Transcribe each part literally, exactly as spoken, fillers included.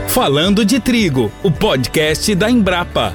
Falando de Trigo, o podcast da Embrapa.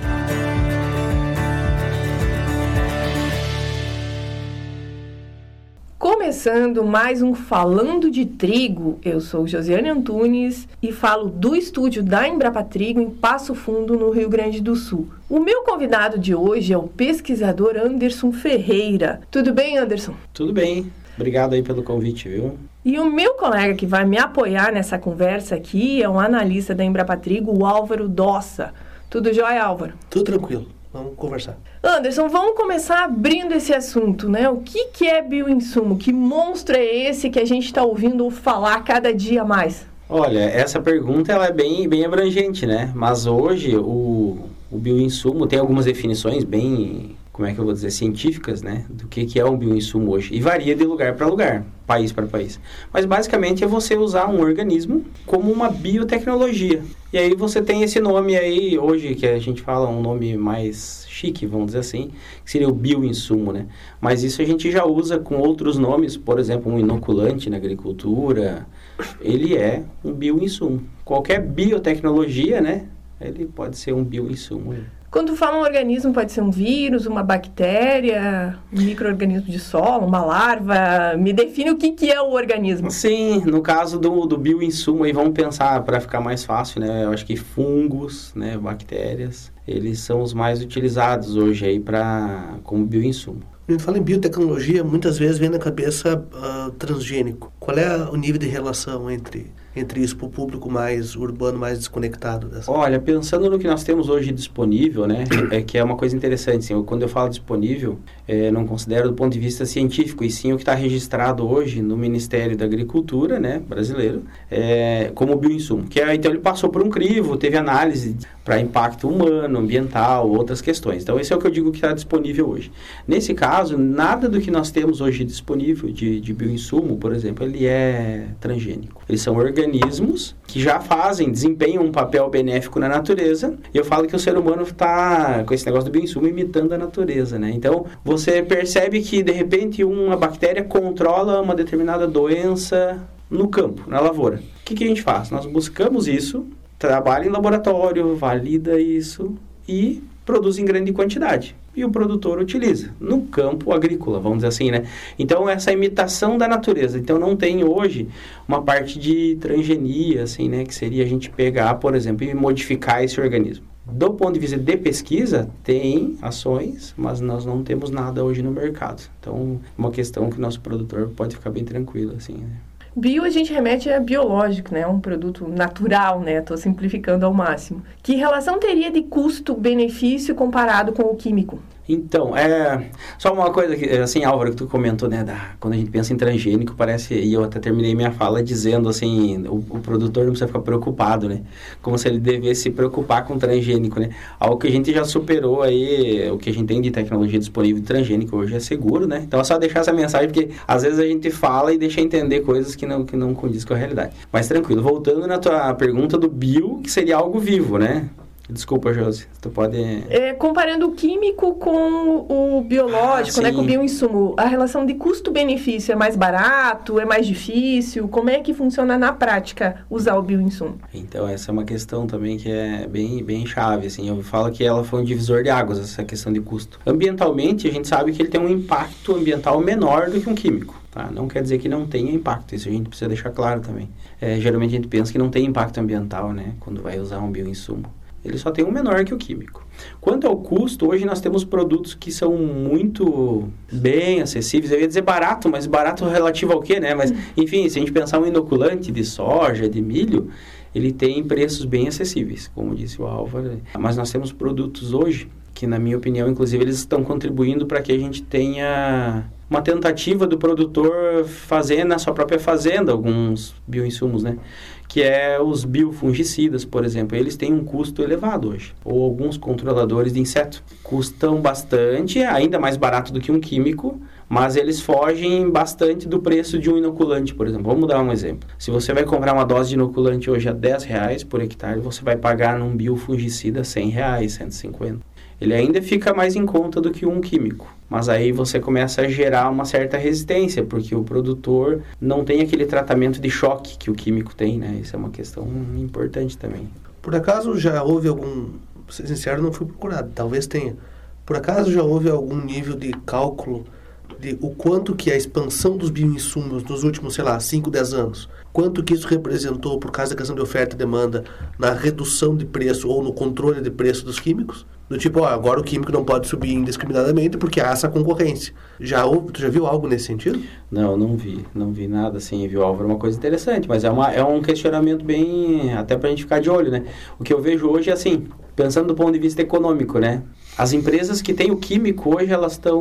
Começando mais um Falando de Trigo, eu sou Josiane Antunes e falo do estúdio da Embrapa Trigo em Passo Fundo, no Rio Grande do Sul. O meu convidado de hoje é o pesquisador Anderson Ferreira. Tudo bem, Anderson? Tudo bem. Obrigado aí pelo convite, viu? E o meu colega que vai me apoiar nessa conversa aqui é o analista da Embrapa Trigo, o Álvaro Dossa. Tudo jóia, Álvaro? Tudo tranquilo. Vamos conversar. Anderson, vamos começar abrindo esse assunto, né? O que, que é bioinsumo? Que monstro é esse que a gente está ouvindo falar cada dia mais? Olha, essa pergunta ela é bem, bem abrangente, né? Mas hoje o, o bioinsumo tem algumas definições bem, como é que eu vou dizer, científicas, né? Do que, que é um bioinsumo hoje. E varia de lugar para lugar, país para país. Mas basicamente é você usar um organismo como uma biotecnologia. E aí você tem esse nome aí, hoje, que a gente fala um nome mais chique, vamos dizer assim, que seria o bioinsumo, né? Mas isso a gente já usa com outros nomes, por exemplo, um inoculante na agricultura, ele é um bioinsumo. Qualquer biotecnologia, né? Ele pode ser um bioinsumo. Quando fala um organismo, pode ser um vírus, uma bactéria, um micro-organismo de solo, uma larva. Me define o que, que é o organismo. Sim, no caso do, do bioinsumo, aí vamos pensar para ficar mais fácil, né? Eu acho que fungos, né, bactérias, eles são os mais utilizados hoje aí para como bioinsumo. A gente fala em biotecnologia, muitas vezes vem na cabeça uh, transgênico. Qual é o nível de relação entre, entre isso para o público mais urbano, mais desconectado? Dessa? Olha, pensando no que nós temos hoje disponível, né, é que é uma coisa interessante. Assim, eu, quando eu falo disponível, é, não considero do ponto de vista científico, e sim o que está registrado hoje no Ministério da Agricultura, né, brasileiro, é, como bioinsumo. Que é, então ele passou por um crivo, teve análise para impacto humano, ambiental, outras questões. Então esse é o que eu digo que está disponível hoje. Nesse caso, nada do que nós temos hoje disponível de, de bioinsumo, por exemplo, ele é transgênico. Eles são organismos que já fazem, desempenham um papel benéfico na natureza, e eu falo que o ser humano está, com esse negócio do bioinsumo, imitando a natureza, né? Então, você percebe que, de repente, uma bactéria controla uma determinada doença no campo, na lavoura. O que, que a gente faz? Nós buscamos isso, trabalha em laboratório, valida isso e produz em grande quantidade. E o produtor utiliza no campo agrícola, vamos dizer assim, né? Então, essa imitação da natureza. Então, não tem hoje uma parte de transgenia, assim, né? Que seria a gente pegar, por exemplo, e modificar esse organismo. Do ponto de vista de pesquisa, tem ações, mas nós não temos nada hoje no mercado. Então, uma questão que o nosso produtor pode ficar bem tranquilo, assim, né? Bio a gente remete a biológico, né? Um produto natural, né? Estou simplificando ao máximo. Que relação teria de custo-benefício comparado com o químico? Então, é... Só uma coisa, que, assim, Álvaro, que tu comentou, né? Da, quando a gente pensa em transgênico, parece... E eu até terminei minha fala dizendo, assim, o, o produtor não precisa ficar preocupado, né? Como se ele devesse se preocupar com transgênico, né? Algo que a gente já superou aí, o que a gente tem de tecnologia disponível de transgênico hoje é seguro, né? Então, é só deixar essa mensagem, porque às vezes a gente fala e deixa entender coisas que não, que não condiz com a realidade. Mas tranquilo, voltando na tua pergunta do bio, que seria algo vivo, né? Desculpa, Josi, tu pode... É, comparando o químico com o biológico, ah, né, com o bioinsumo, a relação de custo-benefício é mais barato, é mais difícil? Como é que funciona na prática usar o bioinsumo? Então, essa é uma questão também que é bem, bem chave, assim, eu falo que ela foi um divisor de águas, essa questão de custo. Ambientalmente, a gente sabe que ele tem um impacto ambiental menor do que um químico. Tá? Não quer dizer que não tenha impacto, isso a gente precisa deixar claro também. É, geralmente a gente pensa que não tem impacto ambiental, né, quando vai usar um bioinsumo. Ele só tem um menor que o químico. Quanto ao custo, hoje nós temos produtos que são muito bem acessíveis. Eu ia dizer barato, mas barato relativo ao quê, né? Mas, enfim, se a gente pensar um inoculante de soja, de milho, ele tem preços bem acessíveis, como disse o Álvaro. Mas nós temos produtos hoje que, na minha opinião, inclusive, eles estão contribuindo para que a gente tenha uma tentativa do produtor fazer na sua própria fazenda alguns bioinsumos, né? Que é os biofungicidas, por exemplo. Eles têm um custo elevado hoje. Ou alguns controladores de inseto. Custam bastante, ainda mais barato do que um químico, mas eles fogem bastante do preço de um inoculante, por exemplo. Vamos dar um exemplo. Se você vai comprar uma dose de inoculante hoje a dez reais por hectare, você vai pagar num biofungicida cem reais, cento e cinquenta. ele ainda fica mais em conta do que um químico. Mas aí você começa a gerar uma certa resistência, porque o produtor não tem aquele tratamento de choque que o químico tem, né? Isso é uma questão importante também. Por acaso já houve algum... Pra ser sincero, não fui procurado, talvez tenha. Por acaso já houve algum nível de cálculo de o quanto que a expansão dos bioinsumos nos últimos, sei lá, cinco, dez anos, quanto que isso representou por causa da questão de oferta e demanda na redução de preço ou no controle de preço dos químicos? Do tipo, ó, agora o químico não pode subir indiscriminadamente porque há essa concorrência. Já houve, tu já viu algo nesse sentido? Não, não vi. Não vi nada assim, viu, Álvaro? É uma coisa interessante, mas é, uma, é um questionamento bem... até pra gente ficar de olho, né? O que eu vejo hoje é assim, pensando do ponto de vista econômico, né? As empresas que têm o químico hoje, elas estão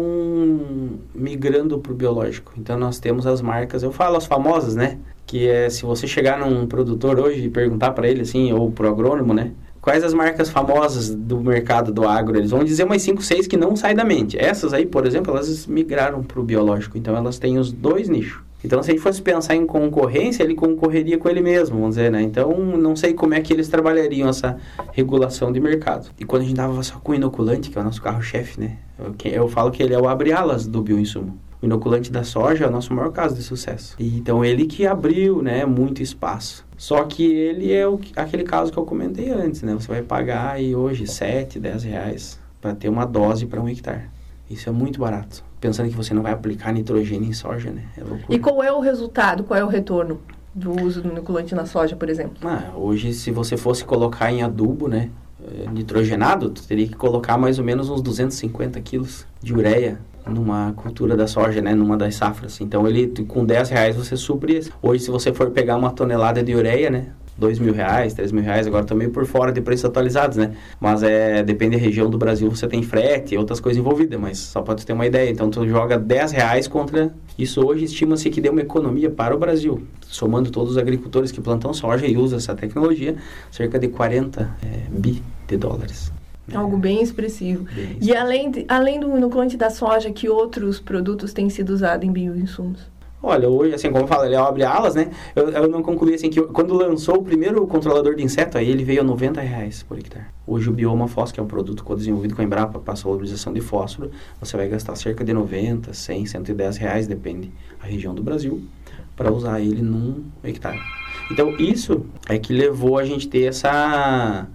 migrando para o biológico. Então, nós temos as marcas, eu falo as famosas, né? Que é, se você chegar num produtor hoje e perguntar para ele, assim, ou para o agrônomo, né? Quais as marcas famosas do mercado do agro? Eles vão dizer umas cinco, seis que não saem da mente. Essas aí, por exemplo, elas migraram para o biológico. Então, elas têm os dois nichos. Então, se a gente fosse pensar em concorrência, ele concorreria com ele mesmo, vamos dizer, né? Então, não sei como é que eles trabalhariam essa regulação de mercado. E quando a gente dava só com o inoculante, que é o nosso carro-chefe, né? Eu, eu falo que ele é o abre-alas do bioinsumo. O inoculante da soja é o nosso maior caso de sucesso. E, então, ele que abriu, né, muito espaço. Só que ele é o, aquele caso que eu comentei antes, né? Você vai pagar aí hoje sete, dez reais para ter uma dose para um hectare. Isso é muito barato. Pensando que você não vai aplicar nitrogênio em soja, né? É loucura. E qual é o resultado, qual é o retorno do uso do inoculante na soja, por exemplo? Ah, hoje, se você fosse colocar em adubo, né, nitrogenado, tu teria que colocar mais ou menos uns duzentos e cinquenta quilos de ureia numa cultura da soja, né, numa das safras. Então, ele, com dez reais você supre. Hoje, se você for pegar uma tonelada de ureia, né, dois mil reais, três mil reais, agora estou meio por fora de preços atualizados, né? Mas é, depende da região do Brasil, você tem frete e outras coisas envolvidas, mas só para tu ter uma ideia. Então, tu joga dez reais contra... Isso hoje estima-se que dê uma economia para o Brasil, somando todos os agricultores que plantam soja e usam essa tecnologia, cerca de quarenta é, bi de dólares. Algo bem expressivo. Bem expressivo. E além, de, além do inoculante da soja, que outros produtos têm sido usados em bioinsumos? Olha, hoje, assim, como eu falo, ele abre alas, né? Eu, eu não concluí, assim, que eu, quando lançou o primeiro controlador de inseto, aí ele veio a noventa reais por hectare. Hoje o Bioma Fós, que é um produto desenvolvido com a Embrapa para salubarização de fósforo, você vai gastar cerca de noventa, cem, cento e dez reais, depende da região do Brasil, para usar ele num hectare. Então, isso é que levou a gente ter essa...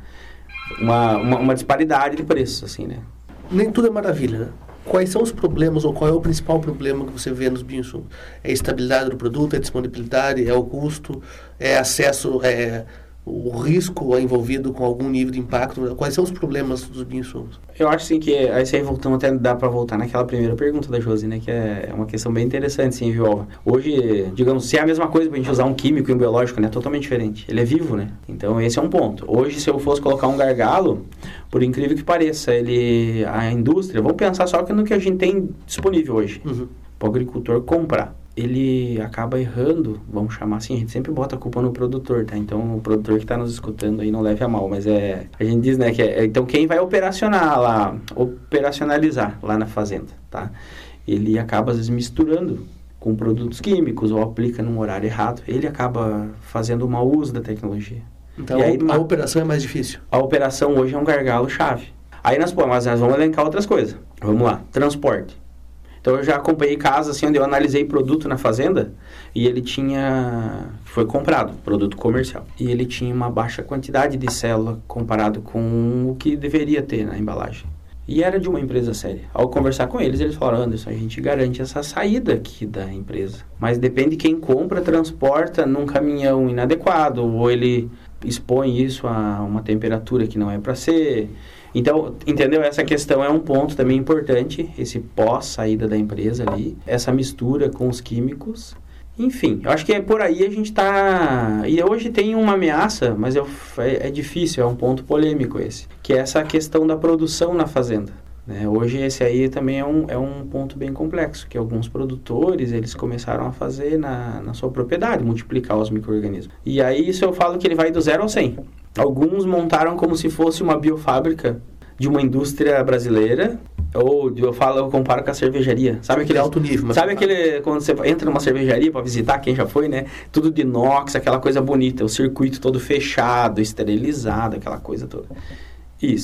Uma, uma, uma disparidade de preço, assim, né? Nem tudo é maravilha, né? Quais são os problemas ou qual é o principal problema que você vê nos bioinsumos? É a estabilidade do produto, é a disponibilidade, é o custo, é acesso, é o risco envolvido com algum nível de impacto? Quais são os problemas dos bioinsumos? Eu acho sim que, aí você voltando até dá para voltar naquela primeira pergunta da Josi, né, que é uma questão bem interessante, sim, viu, Alva? Hoje, digamos, se é a mesma coisa pra gente usar um químico e um biológico, né, totalmente diferente. Ele é vivo, né? Então esse é um ponto. Hoje, se eu fosse colocar um gargalo, por incrível que pareça, ele, a indústria, vamos pensar só no que a gente tem disponível hoje, uhum, para o agricultor comprar. Ele acaba errando, vamos chamar assim, a gente sempre bota a culpa no produtor, tá? Então, o produtor que está nos escutando aí não leve a mal, mas é... A gente diz, né, que é... Então, quem vai operacionar lá, operacionalizar lá na fazenda, tá? Ele acaba, às vezes, misturando com produtos químicos ou aplica num horário errado. Ele acaba fazendo um mau uso da tecnologia. Então, e aí, a, a operação é mais difícil? A operação hoje é um gargalo-chave. Aí, nós, pô, mas nós vamos elencar outras coisas. Vamos lá, transporte. Então, eu já acompanhei casos assim, onde eu analisei produto na fazenda e ele tinha... Foi comprado, produto comercial. E ele tinha uma baixa quantidade de célula comparado com o que deveria ter na embalagem. E era de uma empresa séria. Ao conversar com eles, eles falaram, Anderson, a gente garante essa saída aqui da empresa. Mas depende de quem compra, transporta num caminhão inadequado, ou ele expõe isso a uma temperatura que não é para ser... Então, entendeu? Essa questão é um ponto também importante, esse pós-saída da empresa ali, essa mistura com os químicos. Enfim, eu acho que é por aí a gente está... E hoje tem uma ameaça, mas eu, é, é difícil, é um ponto polêmico esse, que é essa questão da produção na fazenda. Né? Hoje esse aí também é um, é um ponto bem complexo, que alguns produtores, eles começaram a fazer na, na sua propriedade, multiplicar os micro-organismos. E aí isso eu falo que ele vai do zero ao cem. Alguns montaram como se fosse uma biofábrica de uma indústria brasileira, ou eu falo, eu comparo com a cervejaria. Sabe aquele alto nível, mas sabe aquele quando você entra numa cervejaria para visitar, quem já foi, né? Tudo de inox, aquela coisa bonita, o circuito todo fechado, esterilizado, aquela coisa toda. Isso.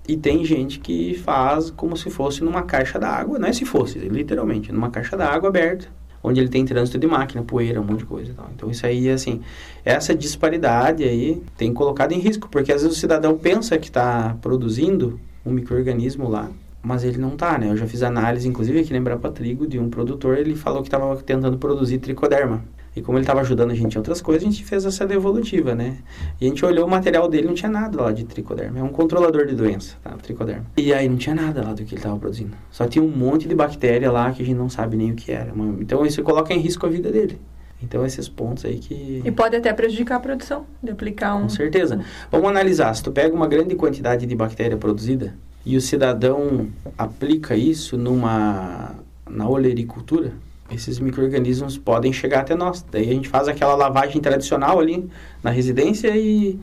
E tem gente que faz como se fosse numa caixa d'água, não é se fosse, literalmente, numa caixa d'água aberta, onde ele tem trânsito de máquina, poeira, um monte de coisa e tal. Então isso aí, assim, essa disparidade aí tem colocado em risco, porque às vezes o cidadão pensa que está produzindo um micro-organismo lá, mas ele não está, né? Eu já fiz análise, inclusive aqui na Embrapa Trigo, de um produtor, ele falou que estava tentando produzir tricoderma. E como ele estava ajudando a gente em outras coisas, a gente fez essa devolutiva, né? E a gente olhou o material dele, não tinha nada lá de tricoderma. É um controlador de doença, tá? Tricoderma. E aí não tinha nada lá do que ele estava produzindo. Só tinha um monte de bactéria lá que a gente não sabe nem o que era. Então isso coloca em risco a vida dele. Então esses pontos aí que... E pode até prejudicar a produção, de aplicar um... Com certeza. Vamos analisar. Se tu pega uma grande quantidade de bactéria produzida e o cidadão aplica isso numa... na olericultura, esses micro-organismos podem chegar até nós. Daí a gente faz aquela lavagem tradicional ali na residência e,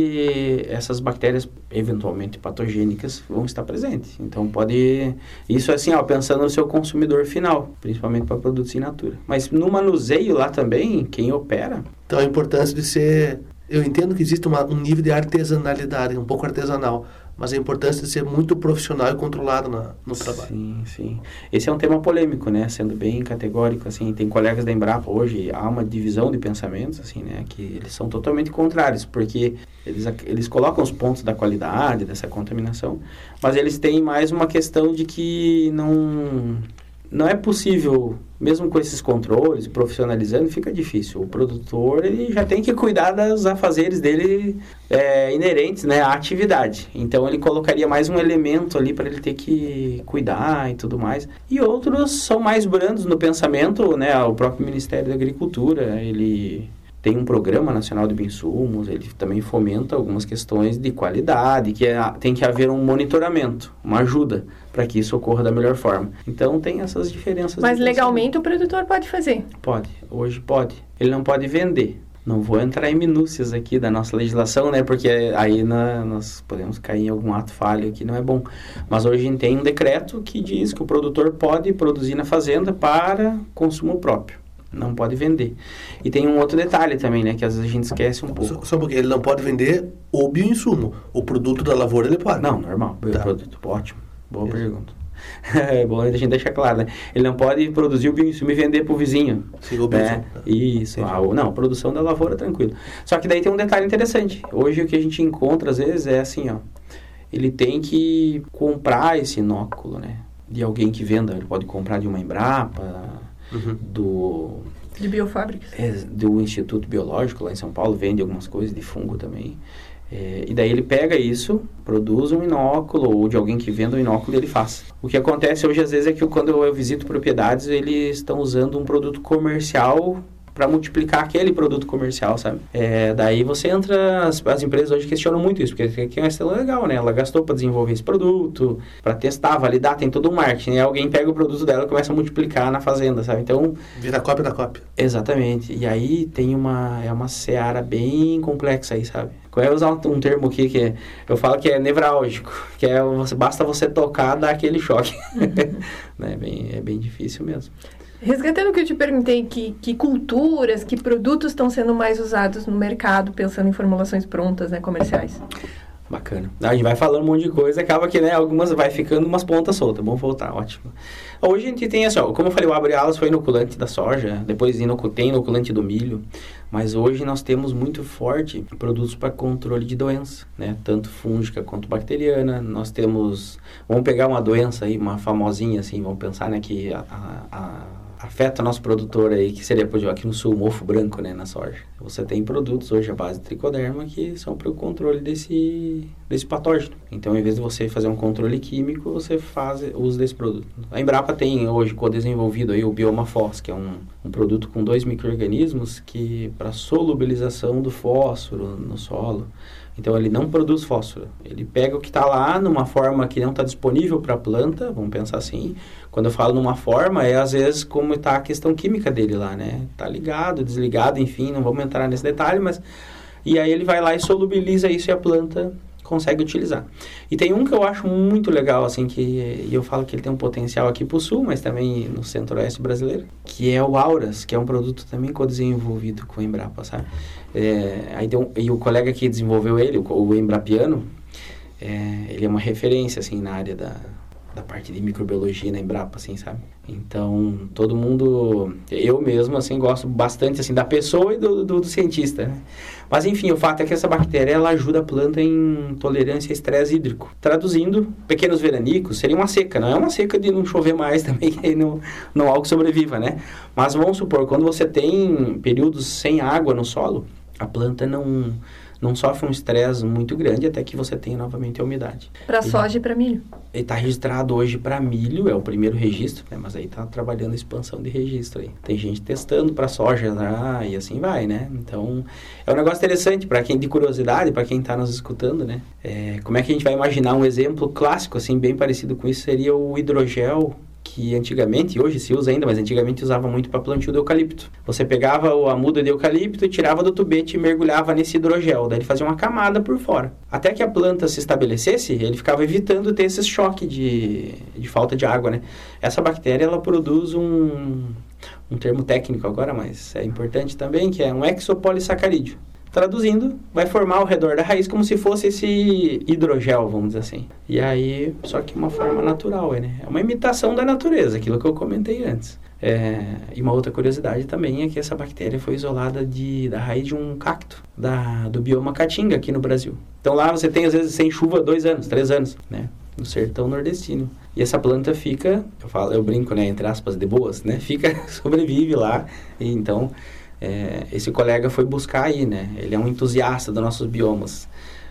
e essas bactérias eventualmente patogênicas vão estar presentes. Então pode... Isso assim, ó, pensando no seu consumidor final, principalmente para produtos in natura. Mas no manuseio lá também, quem opera... Então a importância de ser... Eu entendo que existe uma, um nível de artesanalidade, um pouco artesanal, mas a importância de ser muito profissional e controlado na, no trabalho. Sim, sim. Esse é um tema polêmico, né? Sendo bem categórico, assim, tem colegas da Embrapa hoje, há uma divisão de pensamentos, assim, né? Que eles são totalmente contrários, porque eles, eles colocam os pontos da qualidade, dessa contaminação, mas eles têm mais uma questão de que não... Não é possível, mesmo com esses controles, profissionalizando, fica difícil. O produtor ele já tem que cuidar dos afazeres dele é, inerentes, né, à atividade. Então, ele colocaria mais um elemento ali para ele ter que cuidar e tudo mais. E outros são mais brandos no pensamento, né, o próprio Ministério da Agricultura, ele... Tem um programa nacional de bioinsumos, ele também fomenta algumas questões de qualidade, que é, tem que haver um monitoramento, uma ajuda, para que isso ocorra da melhor forma. Então, tem essas diferenças. Mas legalmente o produtor pode fazer? Pode, hoje pode. Ele não pode vender. Não vou entrar em minúcias aqui da nossa legislação, né? Porque aí na, nós podemos cair em algum ato falho que não é bom. Mas hoje a gente tem um decreto que diz que o produtor pode produzir na fazenda para consumo próprio. Não pode vender. E tem um outro detalhe também, né? Que às vezes a gente esquece um pouco. Só, só porque ele não pode vender o bioinsumo. O produto da lavoura ele pode. Não, normal. Tá. Produto, ótimo. Boa Isso. pergunta. É bom a gente deixar claro, né? Ele não pode produzir o bioinsumo e vender para o vizinho. Sim, o bioinsumo. Né? Isso. Ah, não, a produção da lavoura, tranquilo. Só que daí tem um detalhe interessante. Hoje o que a gente encontra às vezes é assim, ó. Ele tem que comprar esse inóculo, né? De alguém que venda. Ele pode comprar de uma Embrapa... Uhum. do de biofábricas é, do Instituto Biológico lá em São Paulo, vende algumas coisas de fungo também, é, e daí ele pega isso, produz um inóculo ou de alguém que venda um inóculo e ele faz. O que acontece hoje às vezes é que quando eu visito propriedades eles estão usando um produto comercial para multiplicar aquele produto comercial, sabe? É, daí você entra, as, as empresas hoje questionam muito isso, porque aqui é uma questão legal, né? Ela gastou para desenvolver esse produto, para testar, validar, tem todo um marketing, e alguém pega o produto dela e começa a multiplicar na fazenda, sabe? Então... Vira cópia da cópia. Exatamente. E aí tem uma, é uma seara bem complexa aí, sabe? Eu vou usar um, um termo aqui que é, eu falo que é nevrálgico, que é, você, basta você tocar, dar aquele choque. Uhum. né? bem, é bem difícil mesmo. Resgatando o que eu te perguntei, que, que culturas, que produtos estão sendo mais usados no mercado, pensando em formulações prontas, né, comerciais? Bacana. A gente vai falando um monte de coisa, acaba que, né, algumas vai ficando umas pontas soltas. Vamos voltar, ótimo. Hoje a gente tem assim, ó, como eu falei, o abre alas foi inoculante da soja, depois tem inoculante do milho, mas hoje nós temos muito forte produtos para controle de doença, né, tanto fúngica quanto bacteriana. Nós temos, vamos pegar uma doença aí, uma famosinha assim, vamos pensar, né, que a, a, a afeta nosso produtor aí, que seria, por exemplo, aqui no sul, o mofo branco, né, na soja. Você tem produtos hoje à base de tricoderma que são para o controle desse, desse patógeno. Então, em vez de você fazer um controle químico, você faz uso desse produto. A Embrapa tem hoje co-desenvolvido aí o BiomaFos, que é um, um produto com dois micro-organismos que para solubilização do fósforo no solo. Então, ele não produz fósforo. Ele pega o que está lá numa forma que não está disponível para a planta, vamos pensar assim. Quando eu falo numa forma, é às vezes como está a questão química dele lá, né? Está ligado, desligado, enfim, não vamos entrar nesse detalhe, mas... E aí ele vai lá e solubiliza isso e a planta consegue utilizar. E tem um que eu acho muito legal, assim, que e eu falo que ele tem um potencial aqui para o sul, mas também no centro-oeste brasileiro, que é o Auras, que é um produto também co-desenvolvido com a Embrapa, sabe? É, aí tem um, e o colega que desenvolveu ele, o, o Embrapiano, é, ele é uma referência, assim, na área da, da parte de microbiologia na Embrapa, assim, sabe? Então, todo mundo, eu mesmo, assim, gosto bastante, assim, da pessoa e do, do, do cientista, né? Mas, enfim, o fato é que essa bactéria, ela ajuda a planta em tolerância a estresse hídrico. Traduzindo, pequenos veranicos seria uma seca, não é uma seca de não chover mais também, que aí não, não há algo que sobreviva, né? Mas vamos supor, quando você tem períodos sem água no solo, a planta não... não sofre um estresse muito grande até que você tenha novamente a umidade. Para soja e para milho? Ele está registrado hoje para milho, é o primeiro registro, né? Mas aí está trabalhando a expansão de registro aí. Tem gente testando para soja lá e assim vai, né? Então, é um negócio interessante para quem, de curiosidade, para quem está nos escutando, né? É, como é que a gente vai imaginar um exemplo clássico, assim, bem parecido com isso, seria o hidrogel, que antigamente, hoje se usa ainda, mas antigamente usava muito para plantio do eucalipto. Você pegava a muda de eucalipto, tirava do tubete e mergulhava nesse hidrogel, daí ele fazia uma camada por fora. Até que a planta se estabelecesse, ele ficava evitando ter esse choque de, de falta de água, né? Essa bactéria, ela produz um, um termo técnico agora, mas é importante também, que é um exopolissacarídeo. Traduzindo, vai formar ao redor da raiz como se fosse esse hidrogel, vamos dizer assim. E aí, só que uma forma natural, né? É uma imitação da natureza, aquilo que eu comentei antes. É, e uma outra curiosidade também é que essa bactéria foi isolada de, da raiz de um cacto, da, do bioma Caatinga, aqui no Brasil. Então lá você tem, às vezes, sem chuva, dois anos, três anos, né? No sertão nordestino. E essa planta fica, eu falo, eu brinco, né, entre aspas, de boas, né? Fica, sobrevive lá, e então... É, esse colega foi buscar aí, né? Ele é um entusiasta dos nossos biomas.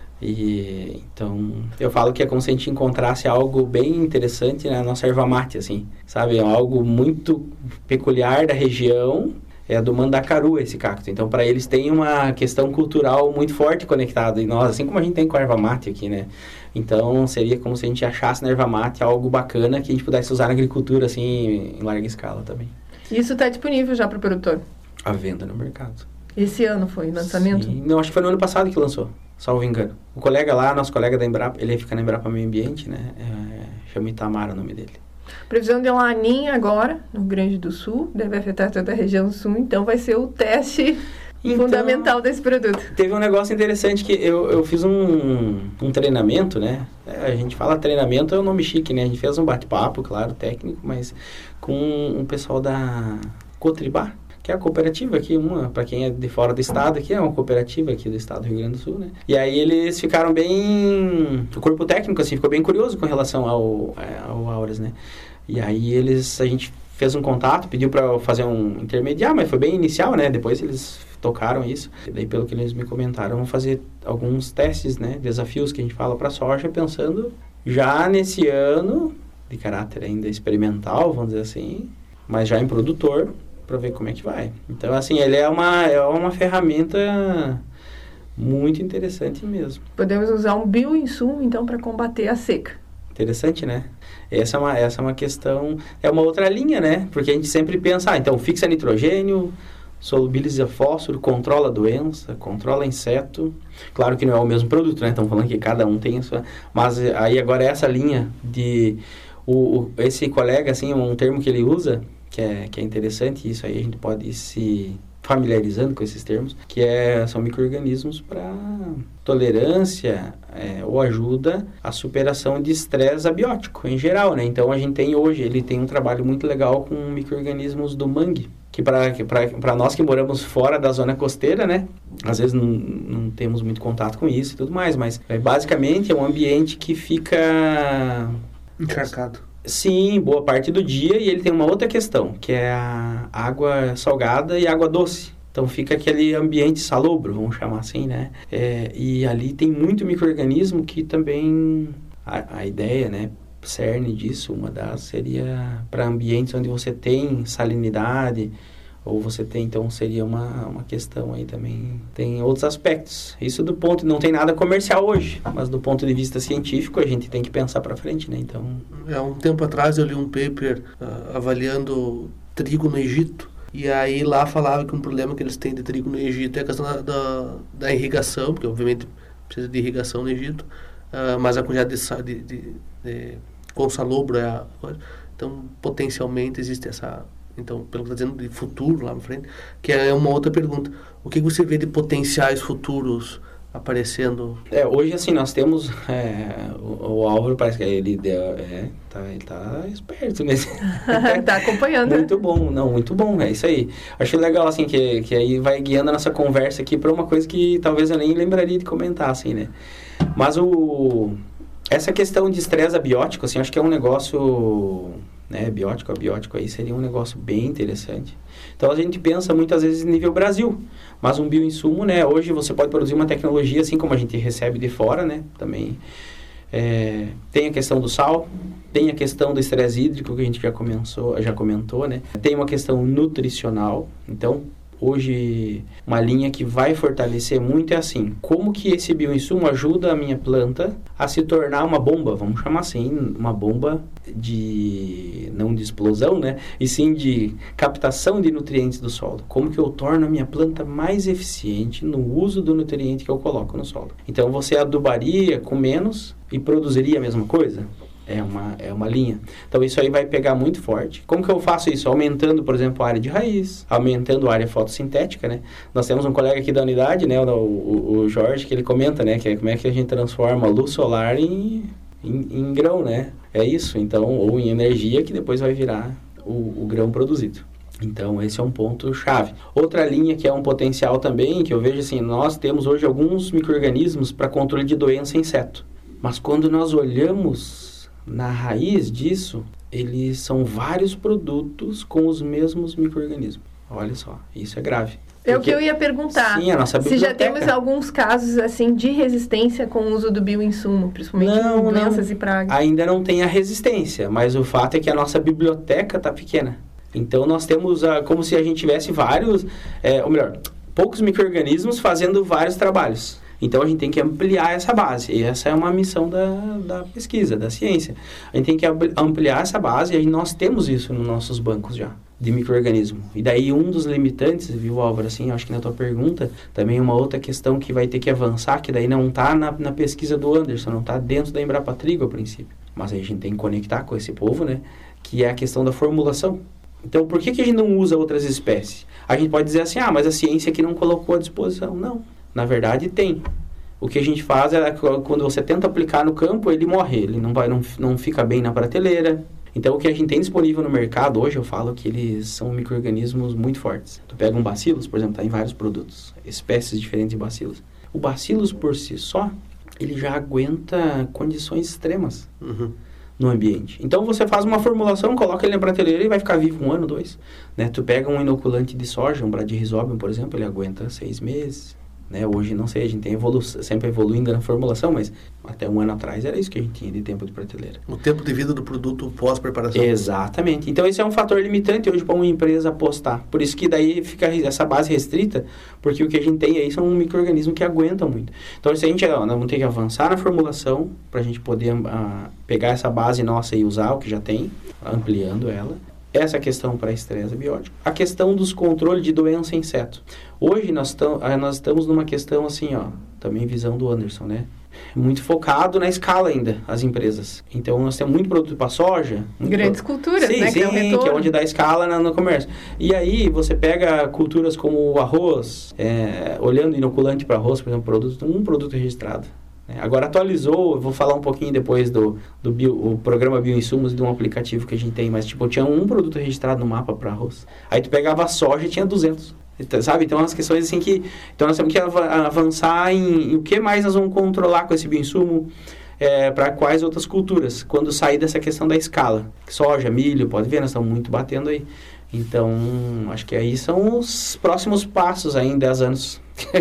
E, então, eu falo que é como se a gente encontrasse algo bem interessante na nossa erva mate, assim, sabe? É algo muito peculiar da região, é do mandacaru esse cacto. Então, para eles tem uma questão cultural muito forte conectada em nós, assim como a gente tem com a erva mate aqui, né? Então, seria como se a gente achasse na erva mate algo bacana que a gente pudesse usar na agricultura, assim, em larga escala também. Isso está disponível já para o produtor? A venda no mercado. Esse ano foi o lançamento? Sim. Não, acho que foi no ano passado que lançou, salvo engano. O colega lá, nosso colega da Embrapa, ele fica na Embrapa Meio Ambiente, né? É, chama Itamar o nome dele. Previsão de laninha agora, no Rio Grande do Sul, deve afetar toda a região sul, então vai ser o teste então, fundamental desse produto. Teve um negócio interessante que eu, eu fiz um, um treinamento, né? É, a gente fala treinamento, é um nome chique, né? A gente fez um bate-papo, claro, técnico, mas com um pessoal da Cotribá, que é a cooperativa aqui, uma, para quem é de fora do estado, aqui é uma cooperativa aqui do estado do Rio Grande do Sul, né? E aí eles ficaram bem... O corpo técnico, assim, ficou bem curioso com relação ao, ao Auras, né? E aí eles... A gente fez um contato, pediu para fazer um intermediário, mas foi bem inicial, né? Depois eles tocaram isso. E daí, pelo que eles me comentaram, vão fazer alguns testes, né? Desafios que a gente fala para soja, pensando já nesse ano, de caráter ainda experimental, vamos dizer assim, mas já em produtor, para ver como é que vai. Então, assim, ele é uma, é uma ferramenta muito interessante mesmo. Podemos usar um bioinsumo, então, para combater a seca. Interessante, né? Essa é, uma, essa é uma questão, é uma outra linha, né? Porque a gente sempre pensa, ah, então, fixa nitrogênio, solubiliza fósforo, controla a doença, controla inseto. Claro que não é o mesmo produto, né? Estamos falando que cada um tem a sua... Mas aí agora essa linha de... O, o, esse colega, assim, um termo que ele usa... Que é, que é interessante, isso aí a gente pode ir se familiarizando com esses termos, que é, são micro-organismos para tolerância é, ou ajuda à superação de estresse abiótico em geral, né? Então a gente tem hoje, ele tem um trabalho muito legal com micro-organismos do mangue, que para nós que moramos fora da zona costeira, né? Às vezes não, não temos muito contato com isso e tudo mais, mas é, basicamente é um ambiente que fica... encharcado. Sim, boa parte do dia, e ele tem uma outra questão, que é a água salgada e água doce. Então fica aquele ambiente salobro, vamos chamar assim, né? É, e ali tem muito micro-organismo que também, a, a ideia, né, cerne disso, uma das seria para ambientes onde você tem salinidade, ou você tem, então seria uma, uma questão aí também, tem outros aspectos. Isso do ponto, não tem nada comercial hoje, mas do ponto de vista científico a gente tem que pensar para frente, né? Então... Há um tempo atrás eu li um paper uh, avaliando trigo no Egito, e aí lá falava que um problema que eles têm de trigo no Egito é a questão da, da, da irrigação, porque obviamente precisa de irrigação no Egito, uh, mas a quantidade de, de, de, de com salobro é a coisa. Então potencialmente existe essa... Então, pelo que está dizendo, de futuro lá na frente, que é uma outra pergunta. O que você vê de potenciais futuros aparecendo? É, hoje assim, nós temos, é, o, o Álvaro parece que ele, é, tá, ele tá esperto nesse... Tá acompanhando. Muito bom, não, muito bom, é isso aí. Acho legal, assim, que, que aí vai guiando a nossa conversa aqui para uma coisa que talvez eu nem lembraria de comentar, assim, né? Mas o... Essa questão de estresse abiótico, assim, acho que é um negócio, né, biótico, abiótico aí, seria um negócio bem interessante. Então, a gente pensa muitas vezes nível Brasil, mas um bioinsumo, né, hoje você pode produzir uma tecnologia, assim como a gente recebe de fora, né, também. É, tem a questão do sal, tem a questão do estresse hídrico, que a gente já, começou, já comentou, né, tem uma questão nutricional, então... Hoje, uma linha que vai fortalecer muito é assim, como que esse bioinsumo ajuda a minha planta a se tornar uma bomba, vamos chamar assim, uma bomba de, não de explosão, né? E sim de captação de nutrientes do solo. Como que eu torno a minha planta mais eficiente no uso do nutriente que eu coloco no solo. Então, você adubaria com menos e produziria a mesma coisa? É uma, é uma linha. Então, isso aí vai pegar muito forte. Como que eu faço isso? Aumentando, por exemplo, a área de raiz, aumentando a área fotossintética, né? Nós temos um colega aqui da unidade, né, o, o, o Jorge, que ele comenta, né, que é como é que a gente transforma a luz solar em, em, em grão, né? É isso, então, ou em energia que depois vai virar o, o grão produzido. Então, esse é um ponto chave. Outra linha que é um potencial também, que eu vejo assim, nós temos hoje alguns micro-organismos para controle de doença em inseto. Mas quando nós olhamos... Na raiz disso, eles são vários produtos com os mesmos micro-organismos. Olha só, isso é grave. É o que eu ia perguntar. Sim, a nossa biblioteca. Se já temos alguns casos assim de resistência com o uso do bioinsumo, principalmente não, em doenças não. e pragas. Ainda não tem a resistência, mas o fato é que a nossa biblioteca está pequena. Então, nós temos a, como se a gente tivesse vários, é, ou melhor, poucos micro-organismos fazendo vários trabalhos. Então, a gente tem que ampliar essa base. E essa é uma missão da, da pesquisa, da ciência. A gente tem que ampliar essa base e nós temos isso nos nossos bancos já, de micro-organismo. E daí, um dos limitantes, viu, Álvaro, assim, acho que na tua pergunta, também uma outra questão que vai ter que avançar, que daí não está na, na pesquisa do Anderson, não está dentro da Embrapa Trigo, a princípio. Mas aí a gente tem que conectar com esse povo, né? Que é a questão da formulação. Então, por que, que a gente não usa outras espécies? A gente pode dizer assim, ah, mas a ciência aqui não colocou à disposição. Não. Na verdade, tem. O que a gente faz é quando você tenta aplicar no campo, ele morre, ele não, vai, não, não fica bem na prateleira. Então, o que a gente tem disponível no mercado hoje, eu falo que eles são micro-organismos muito fortes. Tu pega um bacillus, por exemplo, está em vários produtos, espécies diferentes de bacillus. O bacillus, por si só, ele já aguenta condições extremas uhum. no ambiente. Então, você faz uma formulação, coloca ele na prateleira e vai ficar vivo um ano, dois. Né? Tu pega um inoculante de soja, um Bradyrhizobium, por exemplo, ele aguenta seis meses. Né? Hoje, não sei, a gente tem evolu- sempre evoluindo na formulação, mas até um ano atrás era isso que a gente tinha de tempo de prateleira. O tempo de vida do produto pós-preparação. Exatamente. Então, esse é um fator limitante hoje para uma empresa apostar. Por isso que daí fica essa base restrita, porque o que a gente tem aí são um micro-organismo que aguentam muito. Então, se a gente, ó, nós vamos ter que avançar na formulação para a gente poder uh, pegar essa base nossa e usar o que já tem, ampliando ela. Essa questão para estresse abiótico. A questão dos controles de doença em inseto. Hoje nós, tam, nós estamos numa questão assim, ó, também visão do Anderson, né? Muito focado na escala ainda, as empresas. Então, nós temos muito produto para soja. Grandes pro... culturas, sim, né? Sim, que, é, um que é onde dá escala no, no comércio. E aí, você pega culturas como o arroz, é, olhando inoculante para arroz, por exemplo, produto, um produto registrado. Agora atualizou, eu vou falar um pouquinho depois do, do bio, o programa Bioinsumos de um aplicativo que a gente tem, mas tipo, tinha um produto registrado no mapa para arroz. Aí tu pegava a soja e tinha duzentos, sabe? Então, as questões assim que... Então, nós temos que avançar em, em o que mais nós vamos controlar com esse bioinsumo, é, para quais outras culturas, quando sair dessa questão da escala. Soja, milho, pode ver, nós estamos muito batendo aí. Então, acho que aí são os próximos passos aí em dez anos.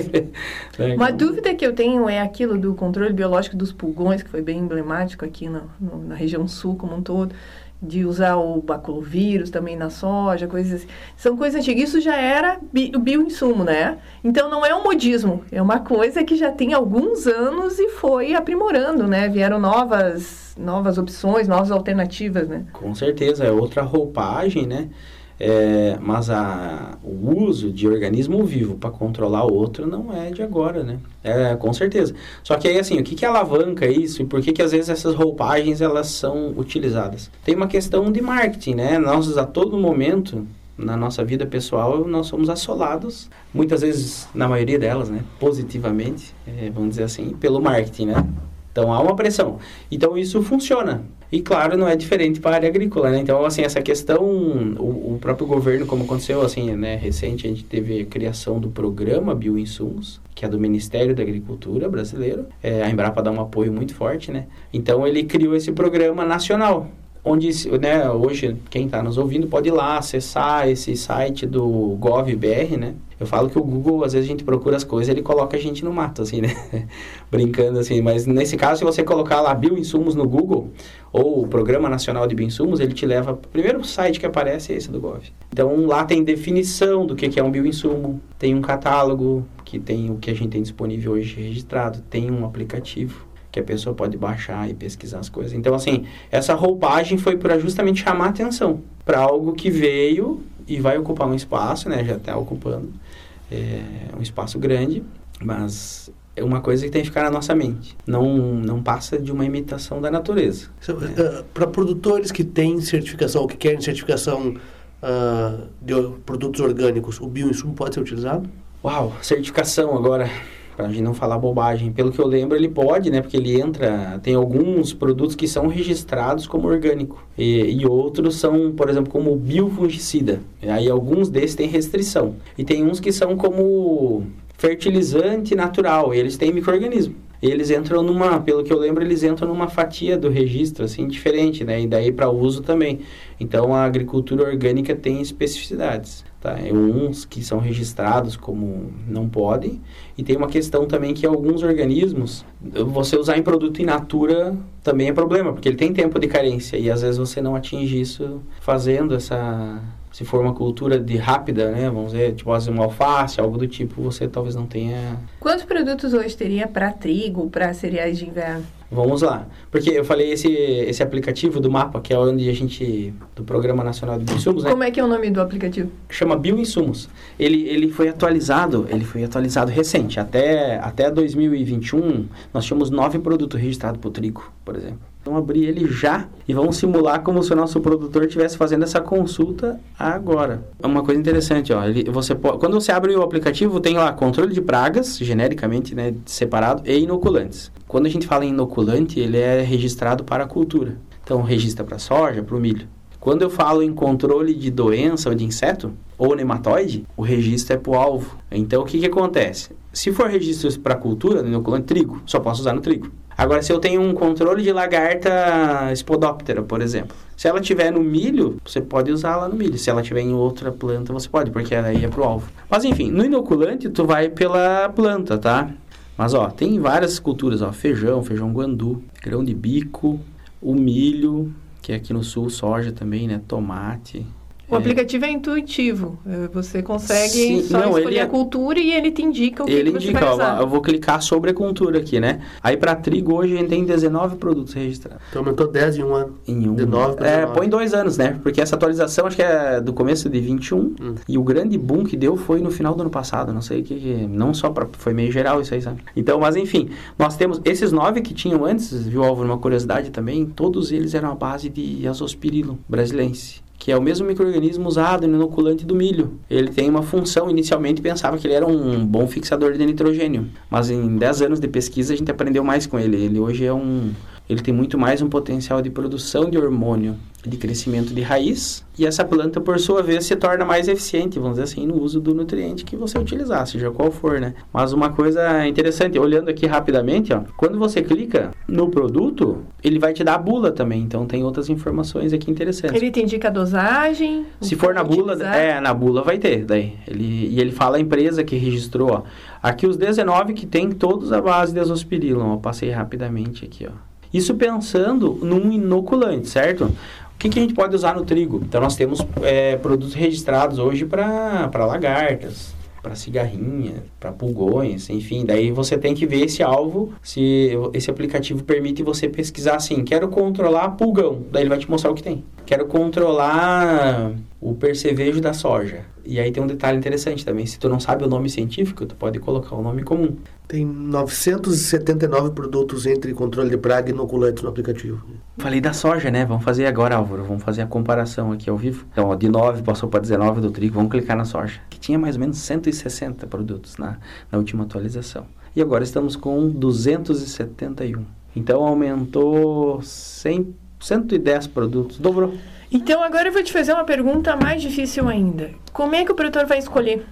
Uma dúvida que eu tenho é aquilo do controle biológico dos pulgões, que foi bem emblemático aqui na, no, na região sul como um todo, de usar o baculovírus também na soja, coisas assim. São coisas antigas. Isso já era bi, o bioinsumo, né? Então, não é um modismo. É uma coisa que já tem alguns anos e foi aprimorando, né? Vieram novas, novas opções, novas alternativas, né? Com certeza. É outra roupagem, né? É, mas a, o uso de organismo vivo para controlar o outro não é de agora, né? É, com certeza. Só que aí, assim, o que, que alavanca isso e por que, que às vezes essas roupagens elas são utilizadas? Tem uma questão de marketing, né? Nós, a todo momento, na nossa vida pessoal, nós somos assolados, muitas vezes, na maioria delas, né, positivamente, é, vamos dizer assim, pelo marketing, né? Então, há uma pressão. Então, isso funciona. E, claro, não é diferente para a área agrícola, né? Então, assim, essa questão, o, o próprio governo, como aconteceu, assim, né, recente, a gente teve a criação do programa Bioinsumos, que é do Ministério da Agricultura brasileiro. É, a Embrapa dá um apoio muito forte, né? Então, ele criou esse programa nacional, onde, né, hoje, quem está nos ouvindo pode ir lá acessar esse site do GovBR, né? Eu falo que o Google, às vezes a gente procura as coisas, ele coloca a gente no mato, assim, né? Brincando, assim. Mas, nesse caso, se você colocar lá bioinsumos no Google, ou o Programa Nacional de Bioinsumos, ele te leva... O primeiro site que aparece é esse do Gov. Então, lá tem definição do que, que é um bioinsumo, tem um catálogo, que tem o que a gente tem disponível hoje registrado, tem um aplicativo que a pessoa pode baixar e pesquisar as coisas. Então, assim, essa roupagem foi para justamente chamar a atenção para algo que veio e vai ocupar um espaço, né? Já está ocupando é, um espaço grande, mas é uma coisa que tem que ficar na nossa mente. Não, não passa de uma imitação da natureza. Uh, para produtores que têm certificação, ou que querem certificação uh, de produtos orgânicos, o bioinsumo pode ser utilizado? Uau, certificação agora... Para a gente não falar bobagem. Pelo que eu lembro, ele pode, né? Porque ele entra... Tem alguns produtos que são registrados como orgânico. E, e outros são, por exemplo, como biofungicida. E aí, alguns desses têm restrição. E tem uns que são como fertilizante natural. E eles têm micro-organismo. Eles entram numa... Pelo que eu lembro, eles entram numa fatia do registro, assim, diferente, né? E daí para uso também. Então, a agricultura orgânica tem especificidades. Tá? É uns que são registrados como não podem, e tem uma questão também que alguns organismos, você usar em produto in natura também é problema, porque ele tem tempo de carência, e às vezes você não atinge isso fazendo essa... Se for uma cultura de rápida, né, vamos dizer, tipo uma alface, algo do tipo, você talvez não tenha... Quantos produtos hoje teria para trigo, para cereais de inverno? Vamos lá, porque eu falei esse, esse aplicativo do mapa, que é onde a gente, do Programa Nacional de Bioinsumos, né? Como é que é o nome do aplicativo? Chama Bioinsumos. Ele, ele foi atualizado, ele foi atualizado recente, até, até dois mil e vinte e um, nós tínhamos nove produtos registrados para o trigo, por exemplo. Vamos abrir ele já e vamos simular como se o nosso produtor estivesse fazendo essa consulta agora. É uma coisa interessante, ó. Ele, você pode, quando você abre o aplicativo, tem lá controle de pragas, genericamente, né, separado, e inoculantes. Quando a gente fala em inoculante, ele é registrado para a cultura. Então, registra para soja, para o milho. Quando eu falo em controle de doença ou de inseto, ou nematóide, o registro é para o alvo. Então, o que, que acontece? Se for registro para cultura, no inoculante trigo, só posso usar no trigo. Agora, se eu tenho um controle de lagarta Spodoptera, por exemplo, se ela tiver no milho, você pode usar lá no milho. Se ela tiver em outra planta, você pode, porque aí é pro alvo. Mas, enfim, no inoculante, tu vai pela planta, tá? Mas, ó, tem várias culturas, ó, feijão, feijão guandu, grão de bico, o milho, que é aqui no sul, soja também, né, tomate... O é. aplicativo é intuitivo. Você consegue Sim, só não, escolher é... a cultura e ele te indica o que, ele que você indica, vai usar. Ó, eu vou clicar sobre a cultura aqui, né? Aí para trigo hoje a gente tem dezenove produtos registrados. Então aumentou dez em um ano. Em um. De nove para é, põe dois anos, né? Porque essa atualização acho que é do começo de vinte e um. Hum. E o grande boom que deu foi no final do ano passado. Não sei o que... Não só para... Foi meio geral isso aí, sabe? Então, mas enfim. Nós temos esses nove que tinham antes, viu, Álvaro? Uma curiosidade também. Todos eles eram a base de Azospirillum brasilense, que é o mesmo micro-organismo usado no inoculante do milho. Ele tem uma função, inicialmente pensava que ele era um bom fixador de nitrogênio, mas em dez anos de pesquisa a gente aprendeu mais com ele. Ele hoje é um... Ele tem muito mais um potencial de produção de hormônio, de crescimento de raiz, e essa planta, por sua vez, se torna mais eficiente, vamos dizer assim, no uso do nutriente que você utilizar, seja qual for, né? Mas uma coisa interessante, olhando aqui rapidamente, ó, quando você clica no produto, ele vai te dar a bula também, então tem outras informações aqui interessantes. Ele te indica a dosagem? Se for na bula, utilizar. é, na bula vai ter, daí. Ele, e ele fala a empresa que registrou, ó. Aqui os dezenove que tem todos a base de Azospirillum, ó, passei rapidamente aqui, ó. Isso pensando num inoculante, certo? O que, que a gente pode usar no trigo? Então, nós temos é, produtos registrados hoje para lagartas, para cigarrinha, para pulgões, enfim. Daí você tem que ver esse alvo, se esse aplicativo permite você pesquisar assim, quero controlar pulgão. Daí ele vai te mostrar o que tem. Quero controlar o percevejo da soja. E aí tem um detalhe interessante também, se tu não sabe o nome científico, tu pode colocar o nome comum. Tem novecentos e setenta e nove produtos entre controle de praga e inoculantes no aplicativo. Falei da soja, né? Vamos fazer agora, Álvaro, vamos fazer a comparação aqui ao vivo. Então, ó, de nove passou para dezenove do trigo, vamos clicar na soja, que tinha mais ou menos cento e sessenta produtos na, na última atualização. E agora estamos com duzentos e setenta e um. Então, aumentou cem, cento e dez produtos, dobrou. Então, agora eu vou te fazer uma pergunta mais difícil ainda. Como é que o produtor vai escolher?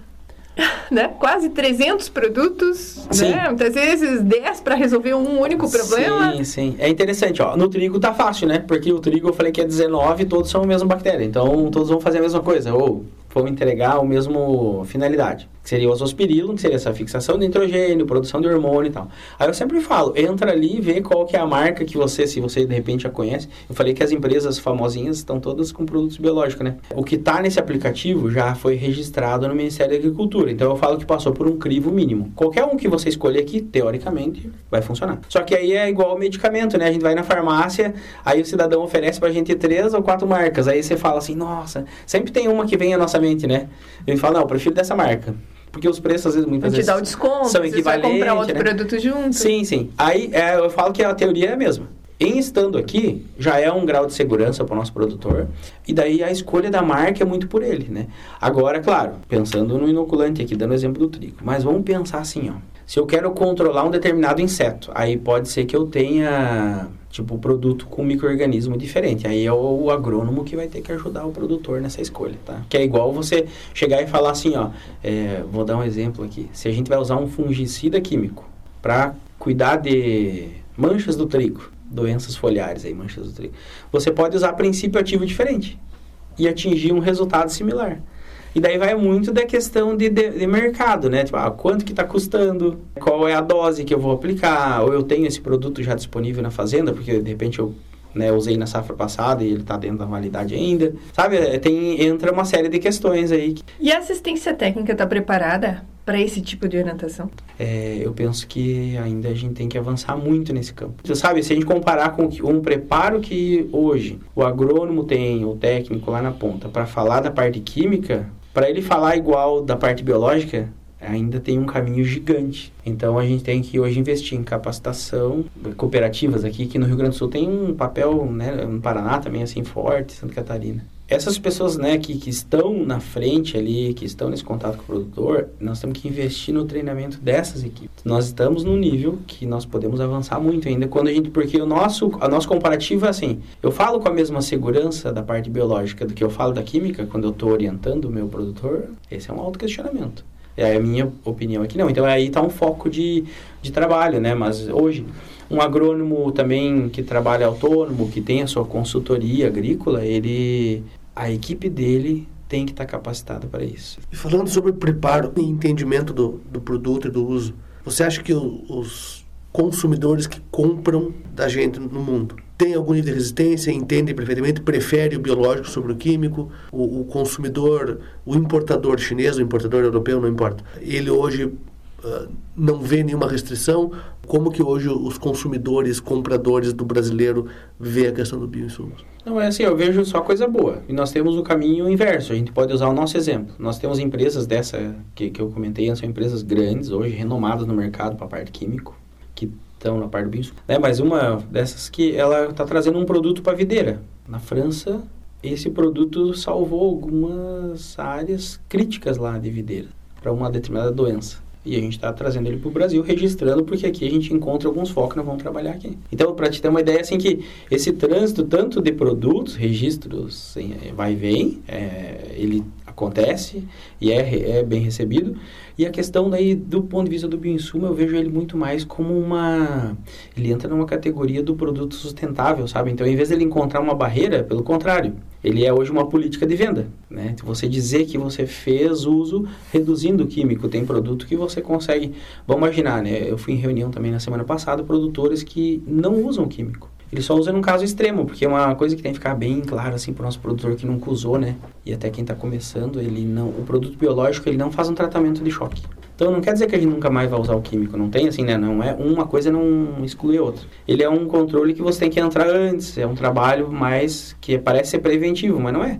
Né? Quase trezentos produtos, né? Muitas vezes dez para resolver um único problema. Sim, sim. É interessante, ó. No trigo tá fácil, né? Porque o trigo eu falei que é dezenove, todos são a mesma bactéria. Então, todos vão fazer a mesma coisa. Ou vão entregar a mesma finalidade. Que seria o azospirilo, que seria essa fixação de nitrogênio, produção de hormônio e tal. Aí eu sempre falo, entra ali e vê qual que é a marca que você, se você de repente já conhece. Eu falei que as empresas famosinhas estão todas com produtos biológicos, né? O que está nesse aplicativo já foi registrado no Ministério da Agricultura. Então eu falo que passou por um crivo mínimo. Qualquer um que você escolher aqui, teoricamente, vai funcionar. Só que aí é igual ao medicamento, né? A gente vai na farmácia, aí o cidadão oferece pra gente três ou quatro marcas. Aí você fala assim, nossa, sempre tem uma que vem à nossa mente, né? Ele fala, não, eu prefiro dessa marca. Porque os preços, às vezes, muitas vezes... dá o desconto, são equivalentes, você vai comprar outro né? produto junto. Sim, sim. Aí é, eu falo que a teoria é a mesma. Em estando aqui, já é um grau de segurança para o nosso produtor. E daí a escolha da marca é muito por ele, né? Agora, claro, pensando no inoculante aqui, dando exemplo do trigo. Mas vamos pensar assim, ó. Se eu quero controlar um determinado inseto, aí pode ser que eu tenha... tipo, produto com micro-organismo diferente. Aí é o, o agrônomo que vai ter que ajudar o produtor nessa escolha, tá? Que é igual você chegar e falar assim, ó, é, vou dar um exemplo aqui. Se a gente vai usar um fungicida químico para cuidar de manchas do trigo, doenças foliares aí, manchas do trigo, você pode usar princípio ativo diferente e atingir um resultado similar. E daí vai muito da questão de, de, de mercado, né? Tipo, ah, quanto que está custando, qual é a dose que eu vou aplicar, ou eu tenho esse produto já disponível na fazenda, porque de repente eu né, usei na safra passada e ele está dentro da validade ainda. Sabe, tem, entra uma série de questões aí. E a assistência técnica está preparada para esse tipo de orientação? É, eu penso que ainda a gente tem que avançar muito nesse campo. Você sabe, se a gente comparar com um preparo que hoje o agrônomo tem, o técnico lá na ponta, para falar da parte química... Para ele falar igual da parte biológica, ainda tem um caminho gigante. Então, a gente tem que hoje investir em capacitação, cooperativas aqui, que no Rio Grande do Sul tem um papel, né, no Paraná também, assim, forte, Santa Catarina. Essas pessoas, né, que, que estão na frente ali, que estão nesse contato com o produtor, nós temos que investir no treinamento dessas equipes. Nós estamos num nível que nós podemos avançar muito ainda, quando a gente, porque o nosso, a nosso comparativo é assim, eu falo com a mesma segurança da parte biológica do que eu falo da química, quando eu estou orientando o meu produtor, esse é um autoquestionamento. É a minha opinião aqui, não. Então, aí está um foco de, de trabalho, né, mas hoje... Um agrônomo também que trabalha autônomo, que tem a sua consultoria agrícola, ele, a equipe dele tem que estar capacitada para isso. E falando sobre preparo e entendimento do, do produto e do uso, você acha que o, os consumidores que compram da gente no mundo têm algum nível de resistência, entendem perfeitamente, preferem o biológico sobre o químico? O, o consumidor, o importador chinês, o importador europeu, não importa. Ele hoje... Uh, não vê nenhuma restrição? Como que hoje os consumidores, compradores do brasileiro vê a questão do bioinsumos? Não, é assim, eu vejo só coisa boa. E nós temos o caminho inverso. A gente pode usar o nosso exemplo. Nós temos empresas dessa, que, que eu comentei, são empresas grandes, hoje renomadas no mercado para a parte químico, que estão na parte do bioinsumo. Né? Mas uma dessas que ela está trazendo um produto para a videira. Na França, esse produto salvou algumas áreas críticas lá de videira, para uma determinada doença. E a gente está trazendo ele para o Brasil, registrando, porque aqui a gente encontra alguns focos que nós vamos trabalhar aqui. Então, para te ter uma ideia, assim, que esse trânsito, tanto de produtos, registros, assim, vai e vem, é, ele acontece e é, é bem recebido. E a questão daí, do ponto de vista do bioinsumo, eu vejo ele muito mais como uma... Ele entra numa categoria do produto sustentável, sabe? Então, em vez de ele encontrar uma barreira, pelo contrário, ele é hoje uma política de venda, né? Você dizer que você fez uso reduzindo o químico, tem produto que você consegue... Vamos imaginar, né? Eu fui em reunião também na semana passada, produtores que não usam químico. Ele só usa num caso extremo, porque é uma coisa que tem que ficar bem claro, assim, para o nosso produtor que nunca usou, né? E até quem está começando, ele não... O produto biológico, ele não faz um tratamento de choque. Então, não quer dizer que a gente nunca mais vai usar o químico, não tem assim, né? Não é uma coisa não exclui a outra. Ele é um controle que você tem que entrar antes, é um trabalho mais que parece ser preventivo, mas não é.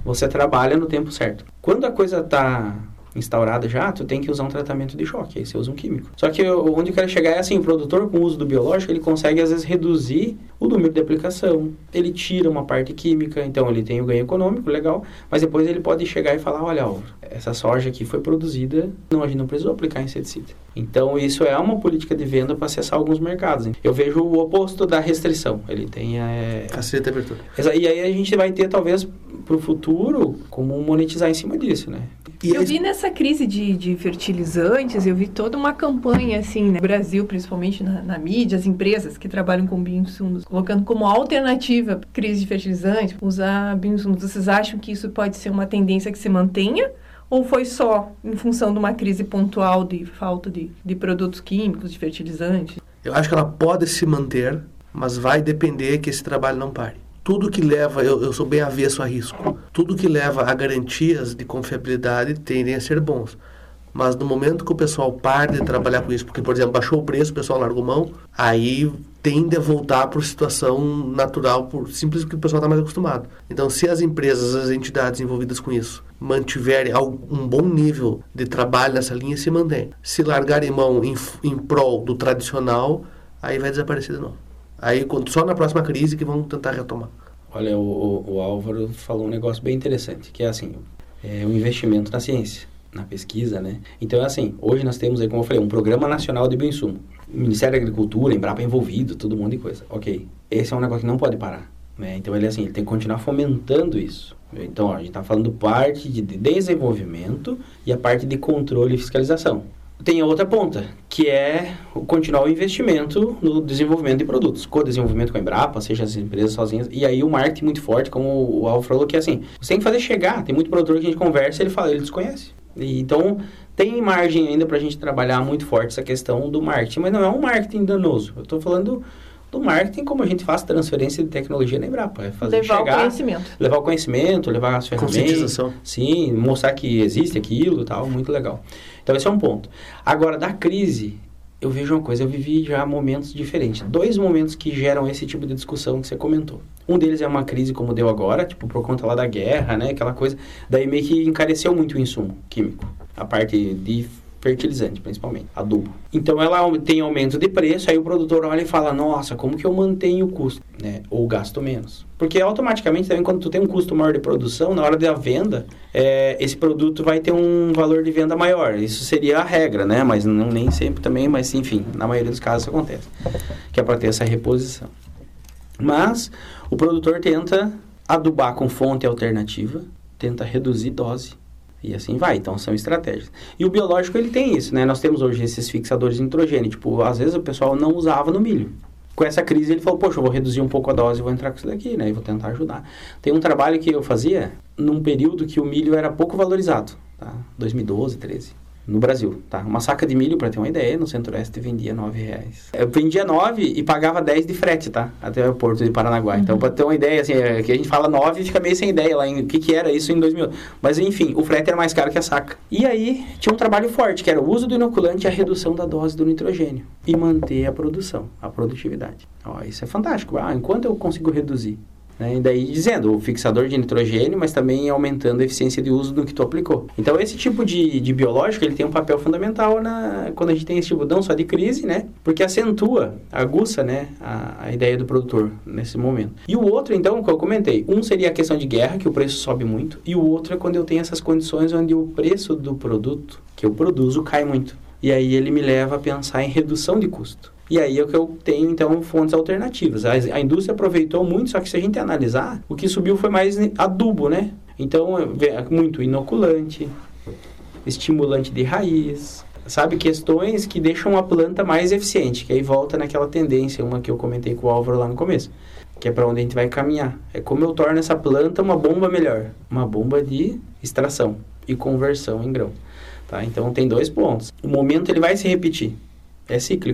você trabalha no tempo certo. Quando a coisa está instaurada já, tu tem que usar um tratamento de choque, aí você usa um químico. Só que eu, onde eu quero chegar é assim, o produtor com o uso do biológico, ele consegue às vezes reduzir o número de aplicação, ele tira uma parte química, então ele tem o ganho econômico, legal, mas depois ele pode chegar e falar, olha, ó, essa soja aqui foi produzida, não, a gente não precisou aplicar inseticida. Então isso é uma política de venda para acessar alguns mercados. Hein? Eu vejo o oposto da restrição, ele tem... É... Facilita a abertura. E aí a gente vai ter, talvez, para o futuro, como monetizar em cima disso, né? E eu vi nessa crise de, de fertilizantes, eu vi toda uma campanha, assim, né? No Brasil, principalmente na, na mídia, as empresas que trabalham com bioinsumos, colocando como alternativa à crise de fertilizantes, usar bioinsumos. Vocês acham que isso pode ser uma tendência que se mantenha? Ou foi só em função de uma crise pontual de falta de, de produtos químicos, de fertilizantes? Eu acho que ela pode se manter, mas vai depender que esse trabalho não pare. Tudo que leva, eu, eu sou bem avesso a risco, tudo que leva a garantias de confiabilidade tendem a ser bons. Mas no momento que o pessoal para de trabalhar com isso, porque, por exemplo, baixou o preço, o pessoal largou mão, aí tende a voltar para a situação natural, por simples porque o pessoal está mais acostumado. Então, se as empresas, as entidades envolvidas com isso, mantiverem um bom nível de trabalho nessa linha, se mantém. Se largarem mão em, em prol do tradicional, aí vai desaparecer de novo. Aí, quando, só na próxima crise que vão tentar retomar. Olha, o, o, o Álvaro falou um negócio bem interessante, que é assim, é o investimento na ciência, na pesquisa, né? Então, é assim, hoje nós temos aí, como eu falei, um Programa Nacional de Bioinsumo. Ministério da Agricultura, Embrapa envolvido, todo mundo de coisa. Ok, esse é um negócio que não pode parar, né? Então, ele, assim, ele tem que continuar fomentando isso. Então, ó, a gente está falando parte de desenvolvimento e a parte de controle e fiscalização. Tem a outra ponta, que é continuar o investimento no desenvolvimento de produtos, co-desenvolvimento com a Embrapa, seja as empresas sozinhas, e aí o marketing muito forte, como o Alvo falou, que é assim, você tem que fazer chegar, tem muito produtor que a gente conversa e ele fala, ele desconhece. E, então, tem margem ainda para a gente trabalhar muito forte essa questão do marketing, mas não é um marketing danoso, eu estou falando do marketing como a gente faz transferência de tecnologia na Embrapa, é fazer levar chegar, o conhecimento. Levar o conhecimento, levar as ferramentas, conscientização. Sim, mostrar que existe aquilo e tal, muito legal. Então, esse é um ponto. Agora, da crise, eu vejo uma coisa, eu vivi já momentos diferentes. Dois momentos que geram esse tipo de discussão que você comentou. Um deles é uma crise como deu agora, tipo, por conta lá da guerra, né, aquela coisa. Daí meio que encareceu muito o insumo químico, a parte de fertilizante, principalmente, adubo. Então, ela tem aumento de preço, aí o produtor olha e fala, nossa, como que eu mantenho o custo, né? Ou gasto menos. Porque automaticamente, também, quando tu tem um custo maior de produção, na hora da venda, é, esse produto vai ter um valor de venda maior. Isso seria a regra, né? Mas não, nem sempre também, mas enfim, na maioria dos casos isso acontece. Que é para ter essa reposição. Mas, o produtor tenta adubar com fonte alternativa, tenta reduzir dose, e assim vai, então são estratégias. E o biológico, ele tem isso, né? Nós temos hoje esses fixadores de nitrogênio, tipo, às vezes o pessoal não usava no milho. Com essa crise ele falou, poxa, eu vou reduzir um pouco a dose e vou entrar com isso daqui, né? E vou tentar ajudar. Tem um trabalho que eu fazia num período que o milho era pouco valorizado, tá? dois mil e doze, treze. No Brasil, tá? Uma saca de milho, para ter uma ideia, no Centro-Oeste vendia nove reais. Eu vendia nove e pagava dez de frete, tá? Até o Porto de Paranaguá. Uhum. Então, para ter uma ideia, assim, é, que a gente fala nove e fica meio sem ideia lá em o que, que era isso em dois mil. Mas, enfim, o frete era mais caro que a saca. E aí, tinha um trabalho forte, que era o uso do inoculante e a redução da dose do nitrogênio. E manter a produção, a produtividade. Ó, isso é fantástico. Ah, enquanto eu consigo reduzir? Né? E daí dizendo, o fixador de nitrogênio, mas também aumentando a eficiência de uso do que tu aplicou. Então, esse tipo de, de biológico, ele tem um papel fundamental na, quando a gente tem esse tipo, não só de crise, né? Porque acentua, aguça, né? A, a ideia do produtor nesse momento. E o outro, então, que eu comentei, um seria a questão de guerra, que o preço sobe muito, e o outro é quando eu tenho essas condições onde o preço do produto que eu produzo cai muito. E aí ele me leva a pensar em redução de custo. E aí é o que eu tenho, então, fontes alternativas. A, a indústria aproveitou muito, só que se a gente analisar, o que subiu foi mais adubo, né? Então, muito inoculante, estimulante de raiz, sabe? Questões que deixam a planta mais eficiente, que aí volta naquela tendência, uma que eu comentei com o Álvaro lá no começo, que é para onde a gente vai caminhar. É como eu torno essa planta uma bomba melhor, uma bomba de extração e conversão em grão. Tá? Então, tem dois pontos. O momento ele vai se repetir, é cíclico.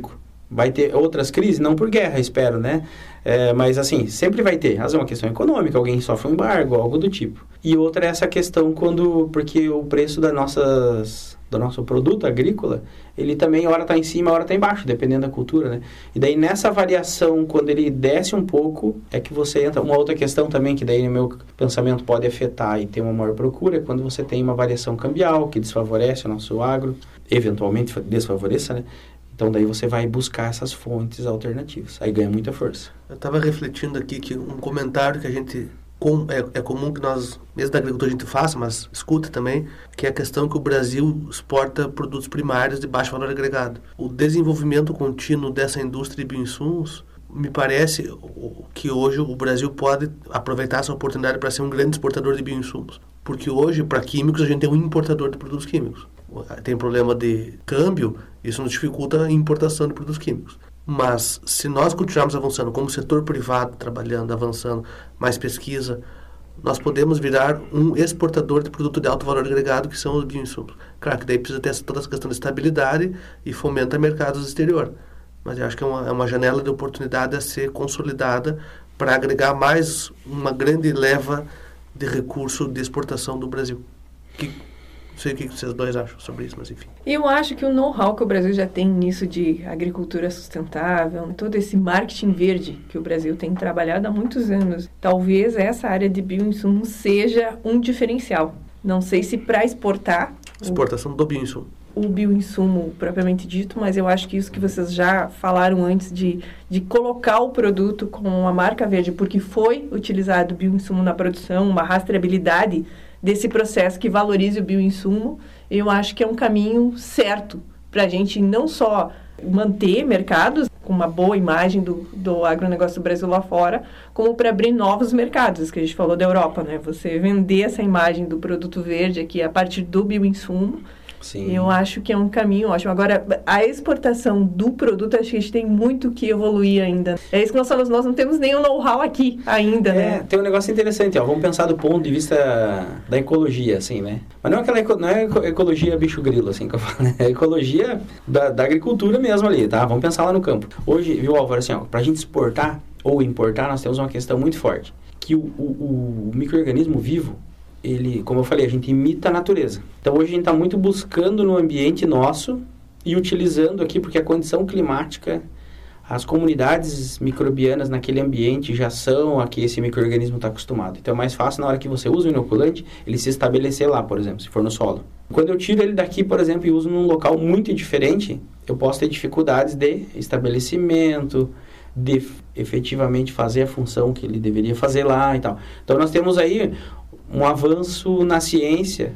Vai ter outras crises, não por guerra, espero, né? É, mas assim, sempre vai ter. Às vezes é uma questão econômica, alguém sofre um embargo, algo do tipo. E outra é essa questão quando, porque o preço das nossas, do nosso produto agrícola, ele também, hora está em cima, hora está embaixo, dependendo da cultura, né? E daí nessa variação, quando ele desce um pouco, é que você entra. Uma outra questão também, que daí no meu pensamento pode afetar e ter uma maior procura, é quando você tem uma variação cambial, que desfavorece o nosso agro, eventualmente desfavoreça, né? Então, daí você vai buscar essas fontes alternativas. Aí ganha muita força. Eu estava refletindo aqui que um comentário que a gente... Com, é, é comum que nós, mesmo da agricultura, a gente faça, mas escuta também, que é a questão que o Brasil exporta produtos primários de baixo valor agregado. O desenvolvimento contínuo dessa indústria de bioinsumos, me parece que hoje o Brasil pode aproveitar essa oportunidade para ser um grande exportador de bioinsumos. Porque hoje, para químicos, a gente tem um importador de produtos químicos. Tem problema de câmbio, isso nos dificulta a importação de produtos químicos. Mas, se nós continuarmos avançando como setor privado, trabalhando, avançando, mais pesquisa, nós podemos virar um exportador de produto de alto valor agregado, que são os bioinsumos. Claro que daí precisa ter toda essa questão de estabilidade e fomenta mercados do exterior. Mas eu acho que é uma, é uma janela de oportunidade a ser consolidada para agregar mais uma grande leva de recurso de exportação do Brasil. Que, não sei o que vocês dois acham sobre isso, mas enfim. Eu acho que o know-how que o Brasil já tem nisso de agricultura sustentável, todo esse marketing verde que o Brasil tem trabalhado há muitos anos, talvez essa área de bioinsumos seja um diferencial. Não sei se para exportar... Exportação o, do bioinsumo. O bioinsumo propriamente dito, mas eu acho que isso que vocês já falaram antes de, de colocar o produto com a marca verde, porque foi utilizado o bioinsumo na produção, uma rastreabilidade desse processo que valorize o bioinsumo, eu acho que é um caminho certo para a gente não só manter mercados com uma boa imagem do, do agronegócio do Brasil lá fora, como para abrir novos mercados, que a gente falou da Europa, né? Você vender essa imagem do produto verde aqui a partir do bioinsumo, Sim. Eu acho que é um caminho ótimo. Agora, a exportação do produto, acho que a gente tem muito que evoluir ainda. É isso que nós falamos, nós não temos nenhum know-how aqui ainda, é, né? Tem um negócio interessante, ó. Vamos pensar do ponto de vista da ecologia, assim, né? Mas não é aquela eco, não é ecologia bicho grilo, assim, que eu falo, né? É ecologia da, da agricultura mesmo ali, tá? Vamos pensar lá no campo. Hoje, viu, Álvaro, assim, ó, pra gente exportar ou importar, nós temos uma questão muito forte. Que o, o, o micro-organismo vivo, ele, como eu falei, a gente imita a natureza. Então, hoje a gente está muito buscando no ambiente nosso e utilizando aqui, porque a condição climática, as comunidades microbianas naquele ambiente já são a que esse micro-organismo está acostumado. Então, é mais fácil na hora que você usa o inoculante, ele se estabelecer lá, por exemplo, se for no solo. Quando eu tiro ele daqui, por exemplo, e uso num local muito diferente, eu posso ter dificuldades de estabelecimento, de efetivamente fazer a função que ele deveria fazer lá e tal. Então, nós temos aí um avanço na ciência,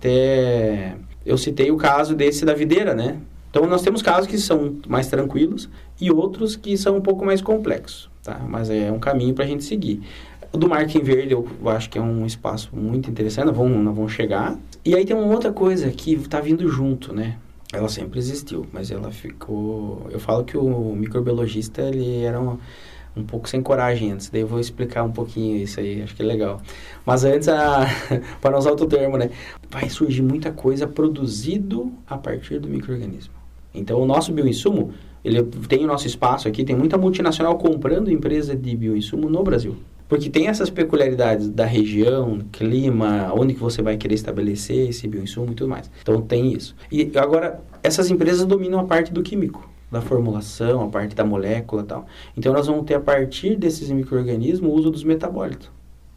até eu citei o caso desse da videira, né? Então, nós temos casos que são mais tranquilos e outros que são um pouco mais complexos, tá? Mas é um caminho para a gente seguir. O do marketing verde, eu acho que é um espaço muito interessante, nós vamos, nós vamos chegar. E aí tem uma outra coisa que está vindo junto, né? Ela sempre existiu, mas ela ficou... Eu falo que o microbiologista, ele era uma... um pouco sem coragem antes, daí eu vou explicar um pouquinho isso aí, acho que é legal. Mas antes, a... para não usar outro termo, né? Vai surgir muita coisa produzido a partir do micro-organismo. Então, o nosso bioinsumo, ele tem o nosso espaço aqui, tem muita multinacional comprando empresa de bioinsumo no Brasil. Porque tem essas peculiaridades da região, clima, onde que você vai querer estabelecer esse bioinsumo e tudo mais. Então, tem isso. E agora, essas empresas dominam a parte do químico, da formulação, a parte da molécula e tal. Então, nós vamos ter, a partir desses micro-organismos, o uso dos metabólitos.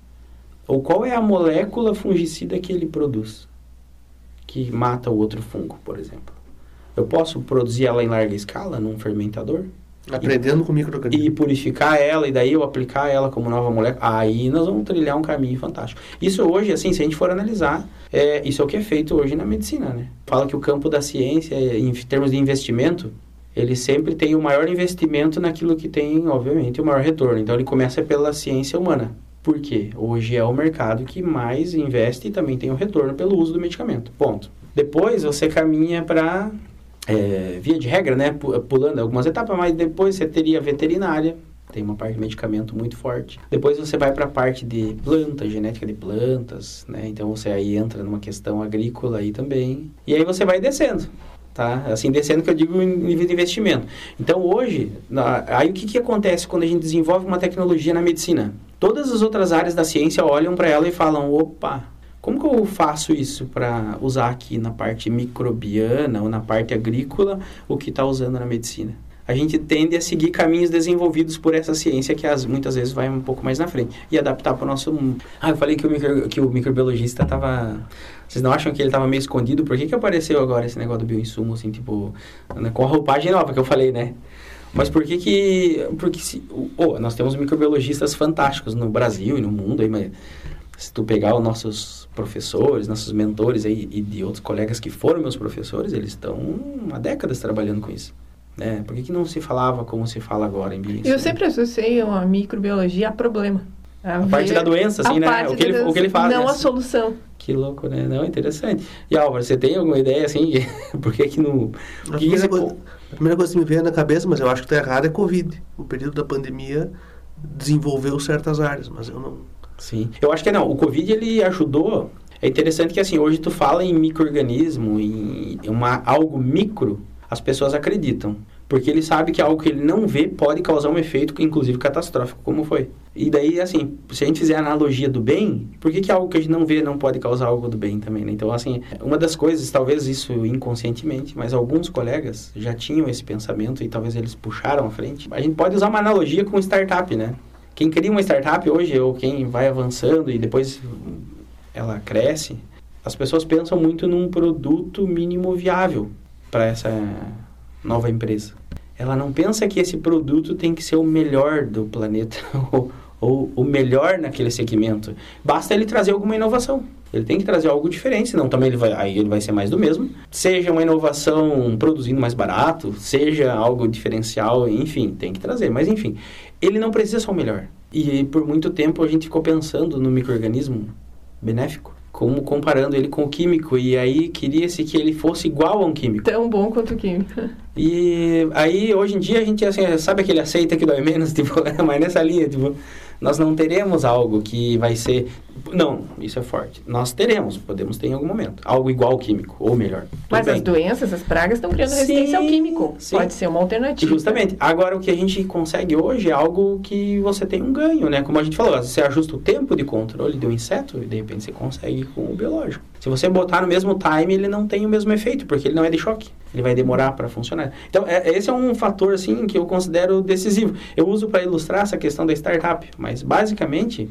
Ou qual é a molécula fungicida que ele produz, que mata o outro fungo, por exemplo. Eu posso produzir ela em larga escala, num fermentador? Aprendendo e, com micro-organismos. E purificar ela, e daí eu aplicar ela como nova molécula. Aí nós vamos trilhar um caminho fantástico. Isso hoje, assim, se a gente for analisar, é, isso é o que é feito hoje na medicina, né? Fala que o campo da ciência, em termos de investimento, ele sempre tem o maior investimento naquilo que tem, obviamente, o maior retorno. Então, ele começa pela ciência humana. Por quê? Hoje é o mercado que mais investe e também tem o retorno pelo uso do medicamento. Ponto. Depois, você caminha para... É, via de regra, né, pulando algumas etapas, mas depois você teria a veterinária, tem uma parte de medicamento muito forte. Depois você vai para a parte de planta, genética de plantas, né, então você aí entra numa questão agrícola aí também. E aí você vai descendo. tá? Assim, descendo que eu digo em nível de investimento. Então, hoje, na, aí o que, que acontece quando a gente desenvolve uma tecnologia na medicina? Todas as outras áreas da ciência olham para ela e falam, opa, como que eu faço isso para usar aqui na parte microbiana ou na parte agrícola o que está usando na medicina? A gente tende a seguir caminhos desenvolvidos por essa ciência que as, muitas vezes vai um pouco mais na frente e adaptar para o nosso mundo. Ah, eu falei que o, micro, que o microbiologista estava... Vocês não acham que ele estava meio escondido? Por que que apareceu agora esse negócio do bioinsumo, assim, tipo, né, com a roupagem nova que eu falei, né? Mas por que que... Porque se, oh, nós temos microbiologistas fantásticos no Brasil e no mundo, aí, mas se tu pegar os nossos professores, nossos mentores aí, e de outros colegas que foram meus professores, eles estão há décadas trabalhando com isso. Né? Por que que não se falava como se fala agora em bioinsumo? Eu sempre associei a microbiologia a problema. A, a parte da doença, assim, né? O que, ele, o que ele faz. Não né? a solução. Que louco, né? Não, interessante. E Álvaro, você tem alguma ideia, assim, por que que não... A, que que coisa, a primeira coisa que me veio na cabeça, mas eu acho que está errado, é Covid. O período da pandemia desenvolveu certas áreas, mas eu não... Sim. Eu acho que não. O Covid, ele ajudou... É interessante que, assim, hoje tu fala em micro-organismo, em uma, algo micro, as pessoas acreditam. Porque ele sabe que algo que ele não vê pode causar um efeito, inclusive catastrófico, como foi. E daí, assim, se a gente fizer a analogia do bem, por que que algo que a gente não vê não pode causar algo do bem também, né? Então, assim, uma das coisas, talvez isso inconscientemente, mas alguns colegas já tinham esse pensamento e talvez eles puxaram à frente. A gente pode usar uma analogia com startup, né? Quem cria uma startup hoje, ou quem vai avançando e depois ela cresce, as pessoas pensam muito num produto mínimo viável para essa nova empresa. Ela não pensa que esse produto tem que ser o melhor do planeta ou, ou o melhor naquele segmento. Basta ele trazer alguma inovação. Ele tem que trazer algo diferente, senão também ele vai, aí ele vai ser mais do mesmo. Seja uma inovação produzindo mais barato, seja algo diferencial, enfim, tem que trazer. Mas enfim, ele não precisa ser o melhor. E por muito tempo a gente ficou pensando no micro-organismo benéfico, como comparando ele com o químico, e aí queria-se que ele fosse igual a um químico. Tão bom quanto o químico. E aí, hoje em dia, a gente, assim, sabe aquele aceita que dói menos, tipo, mas nessa linha, tipo, nós não teremos algo que vai ser... Não, isso é forte. Nós teremos, podemos ter em algum momento, algo igual ao químico, ou melhor. Mas bem. As doenças, as pragas estão criando resistência sim, ao químico. Sim. Pode ser uma alternativa. Justamente. Agora, o que a gente consegue hoje é algo que você tem um ganho, né? Como a gente falou, você ajusta o tempo de controle do inseto e, de repente, você consegue com o biológico. Se você botar no mesmo time, ele não tem o mesmo efeito, porque ele não é de choque. Ele vai demorar para funcionar. Então, é, esse é um fator, assim, que eu considero decisivo. Eu uso para ilustrar essa questão da startup, mas, basicamente,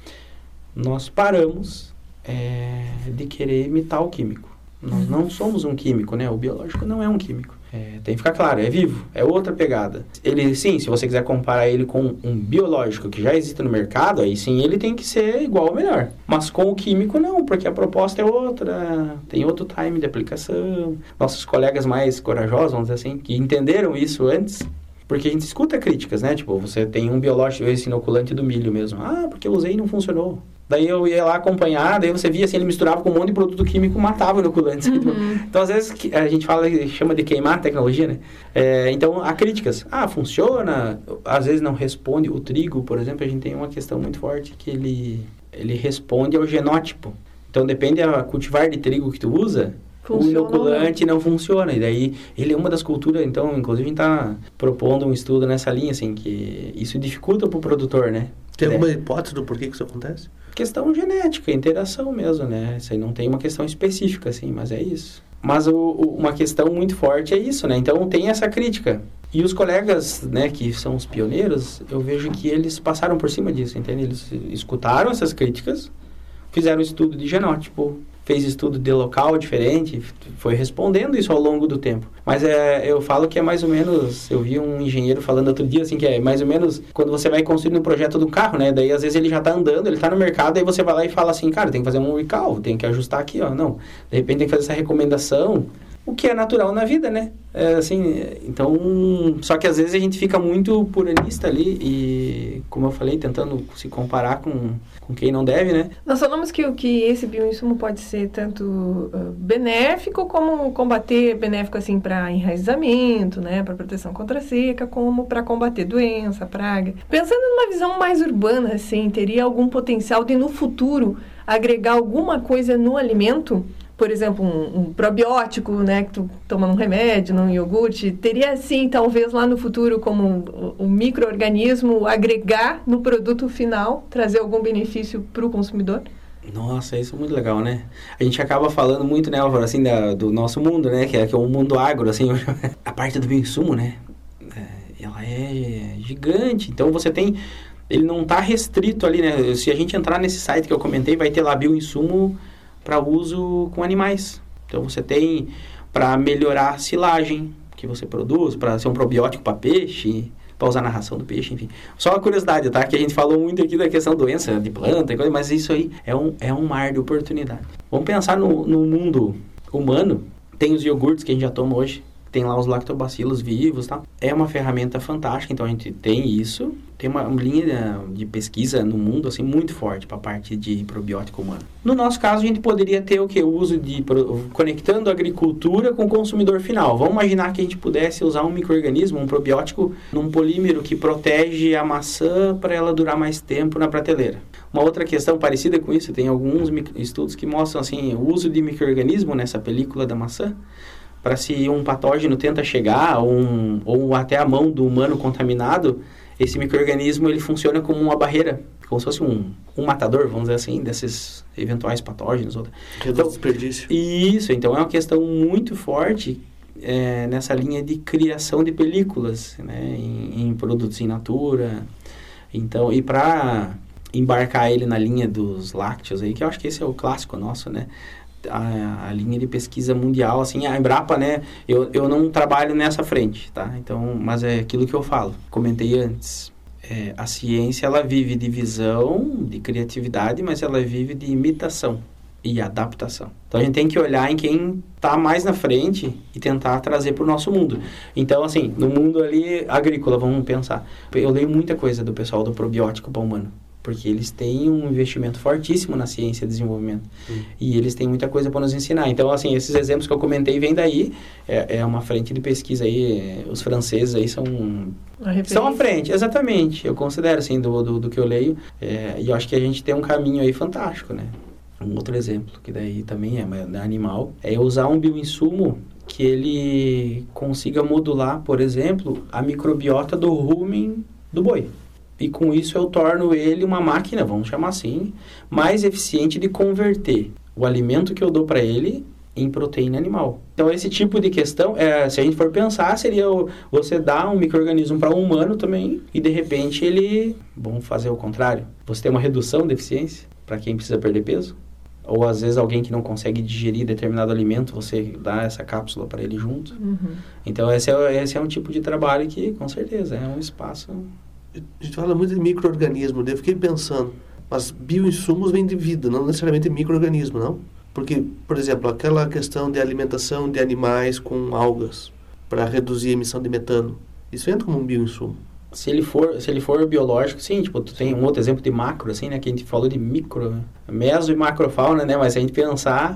nós paramos é, de querer imitar o químico. Nós não somos um químico, né? O biológico não é um químico. É, tem que ficar claro, é vivo, é outra pegada. Ele, sim, se você quiser comparar ele com um biológico que já existe no mercado, aí sim ele tem que ser igual ou melhor. Mas com o químico não, porque a proposta é outra, tem outro time de aplicação. Nossos colegas mais corajosos, vamos dizer assim, que entenderam isso antes, porque a gente escuta críticas, né? Tipo, você tem um biológico, esse inoculante do milho mesmo. Ah, porque eu usei e não funcionou. Daí eu ia lá acompanhar, daí você via assim, ele misturava com um monte de produto químico, matava o inoculante. Uhum. Então, às vezes, a gente fala, chama de queimar a tecnologia, né? É, então, há críticas. Ah, funciona? Às vezes não responde. O trigo, por exemplo, a gente tem uma questão muito forte, que ele, ele responde ao genótipo. Então, depende da cultivar de trigo que tu usa, funciona, o inoculante não. não funciona. E daí, ele é uma das culturas, então, inclusive, a gente está propondo um estudo nessa linha, assim, que isso dificulta para o produtor, né? Tem alguma é. hipótese do porquê que isso acontece? Questão genética, interação mesmo, né? Isso aí não tem uma questão específica, assim, mas é isso. Mas o, o, uma questão muito forte é isso, né? Então, tem essa crítica. E os colegas, né, que são os pioneiros, eu vejo que eles passaram por cima disso, entende? Eles escutaram essas críticas, fizeram estudo de genótipo, fez estudo de local diferente, foi respondendo isso ao longo do tempo. Mas é, eu falo que é mais ou menos, eu vi um engenheiro falando outro dia, assim, que é mais ou menos quando você vai construindo um projeto do carro, né? Daí, às vezes, ele já está andando, ele está no mercado, aí você vai lá e fala assim, cara, tem que fazer um recall, tem que ajustar aqui, ó. Não, de repente tem que fazer essa recomendação, o que é natural na vida, né? É, assim, então, só que às vezes a gente fica muito puranista ali e, como eu falei, tentando se comparar com, com quem não deve, né? Nós falamos que, que esse bioinsumo pode ser tanto uh, benéfico, como combater, benéfico assim para enraizamento, né, para proteção contra a seca, como para combater doença, praga. Pensando numa visão mais urbana, assim, teria algum potencial de no futuro agregar alguma coisa no alimento? por exemplo, um, um probiótico, né, que tu toma num remédio, num iogurte, teria sim, talvez lá no futuro, como um, um micro-organismo agregar no produto final, trazer algum benefício para o consumidor? Nossa, isso é muito legal, né? A gente acaba falando muito, né, Álvaro, assim, da, do nosso mundo, né, que é, que é o mundo agro, assim, a parte do bioinsumo, né, é, ela é gigante, então você tem, ele não está restrito ali, né, se a gente entrar nesse site que eu comentei, vai ter lá bioinsumo para uso com animais, então você tem para melhorar a silagem que você produz, para ser um probiótico para peixe, para usar na ração do peixe, enfim. Só uma curiosidade, tá? Que a gente falou muito aqui da questão da doença de planta, mas isso aí é um, é um mar de oportunidade. Vamos pensar no, no mundo humano, tem os iogurtes que a gente já toma hoje, tem lá os lactobacilos vivos, tá? É uma ferramenta fantástica, então a gente tem isso, tem uma, uma linha de pesquisa no mundo, assim, muito forte para a parte de probiótico humano. No nosso caso, a gente poderia ter o que? O uso de, conectando a agricultura com o consumidor final. Vamos imaginar que a gente pudesse usar um micro-organismo, um probiótico, num polímero que protege a maçã para ela durar mais tempo na prateleira. Uma outra questão parecida com isso, tem alguns estudos que mostram, assim, o uso de micro-organismo nessa película da maçã, para se um patógeno tenta chegar, ou, um, ou até a mão do humano contaminado, esse micro-organismo ele funciona como uma barreira, como se fosse um, um matador, vamos dizer assim, desses eventuais patógenos. Então, desperdício. Isso, então é uma questão muito forte é, nessa linha de criação de películas, né, em, em produtos in natura. Então, e para embarcar ele na linha dos lácteos, aí, que eu acho que esse é o clássico nosso, né? A, a linha de pesquisa mundial, assim, a Embrapa, né, eu, eu não trabalho nessa frente, tá, então, mas é aquilo que eu falo, comentei antes, é, a ciência, ela vive de visão, de criatividade, mas ela vive de imitação e adaptação, então a gente tem que olhar em quem está mais na frente e tentar trazer para o nosso mundo. Então, assim, no mundo ali agrícola, vamos pensar, eu leio muita coisa do pessoal do probiótico para o humano, porque eles têm um investimento fortíssimo na ciência e desenvolvimento. Hum. E eles têm muita coisa para nos ensinar. Então, assim, esses exemplos que eu comentei vêm daí. É, é uma frente de pesquisa aí. É, os franceses aí são... Estão à frente, exatamente. Eu considero, assim, do, do, do que eu leio. É, e eu acho que a gente tem um caminho aí fantástico, né? Um outro exemplo, que daí também é, é animal, é usar um bioinsumo que ele consiga modular, por exemplo, a microbiota do rumen do boi. E com isso eu torno ele uma máquina, vamos chamar assim, mais eficiente de converter o alimento que eu dou para ele em proteína animal. Então esse tipo de questão, é, se a gente for pensar, seria o, você dar um micro-organismo para um humano também e de repente ele, vamos fazer o contrário, você tem uma redução de eficiência para quem precisa perder peso. Ou às vezes alguém que não consegue digerir determinado alimento, você dá essa cápsula para ele junto. Uhum. Então esse é, esse é um tipo de trabalho que com certeza é um espaço... A gente fala muito de micro-organismo, eu fiquei pensando, mas bioinsumos vêm de vida, não necessariamente micro-organismo, não? Porque, por exemplo, aquela questão de alimentação de animais com algas para reduzir a emissão de metano, isso entra como um bioinsumo. Se ele for, se ele for biológico, sim, tipo, tu tem um outro exemplo de macro, assim, né, que a gente falou de micro, né? Meso e macrofauna, né, mas se a gente pensar,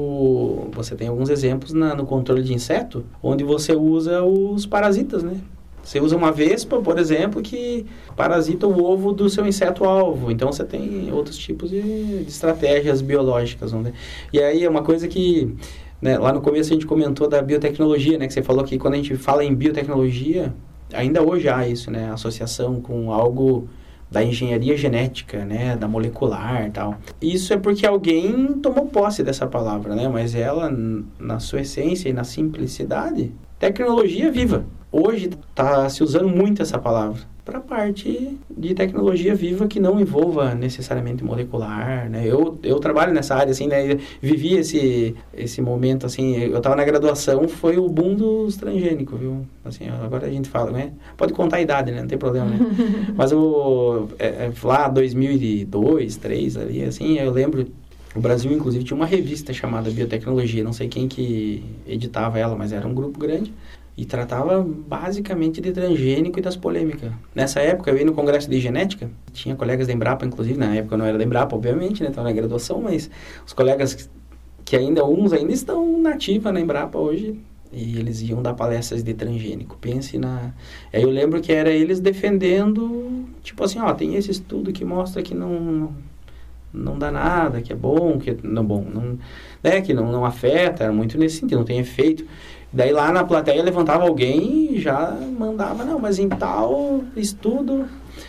o, você tem alguns exemplos na, no controle de inseto, onde você usa os parasitas, né? Você usa uma vespa, por exemplo, que parasita o ovo do seu inseto-alvo. Então, você tem outros tipos de, de estratégias biológicas. Né? E aí, é uma coisa que... Né, lá no começo a gente comentou da biotecnologia, né? Que você falou que quando a gente fala em biotecnologia, ainda hoje há isso, né? Associação com algo da engenharia genética, né? Da molecular e tal. Isso é porque alguém tomou posse dessa palavra, né? Mas ela, na sua essência e na simplicidade, tecnologia viva. Hoje está se usando muito essa palavra para a parte de tecnologia viva que não envolva necessariamente molecular, né? Eu, eu trabalho nessa área, assim, né? Vivi esse, esse momento, assim, eu estava na graduação, foi o boom dos transgênicos, viu? Assim, agora a gente fala, né? Pode contar a idade, né? Não tem problema, né? Mas o, é, lá dois mil e dois, dois mil e três, ali, assim, eu lembro... O Brasil, inclusive, tinha uma revista chamada Biotecnologia, não sei quem que editava ela, mas era um grupo grande, e tratava basicamente de transgênico e das polêmicas. Nessa época, eu ia no Congresso de Genética, tinha colegas da Embrapa, inclusive, na época eu não era da Embrapa, obviamente, né, estava na graduação, mas os colegas que ainda, uns ainda estão na ativa na Embrapa hoje, e eles iam dar palestras de transgênico. Pense na... Aí eu lembro que era eles defendendo, tipo assim, ó, tem esse estudo que mostra que não... não dá nada, que é bom, que não bom, não, né, que não, não afeta, era muito nesse sentido, não tem efeito. Daí lá na plateia levantava alguém e já mandava, não, mas em tal estudo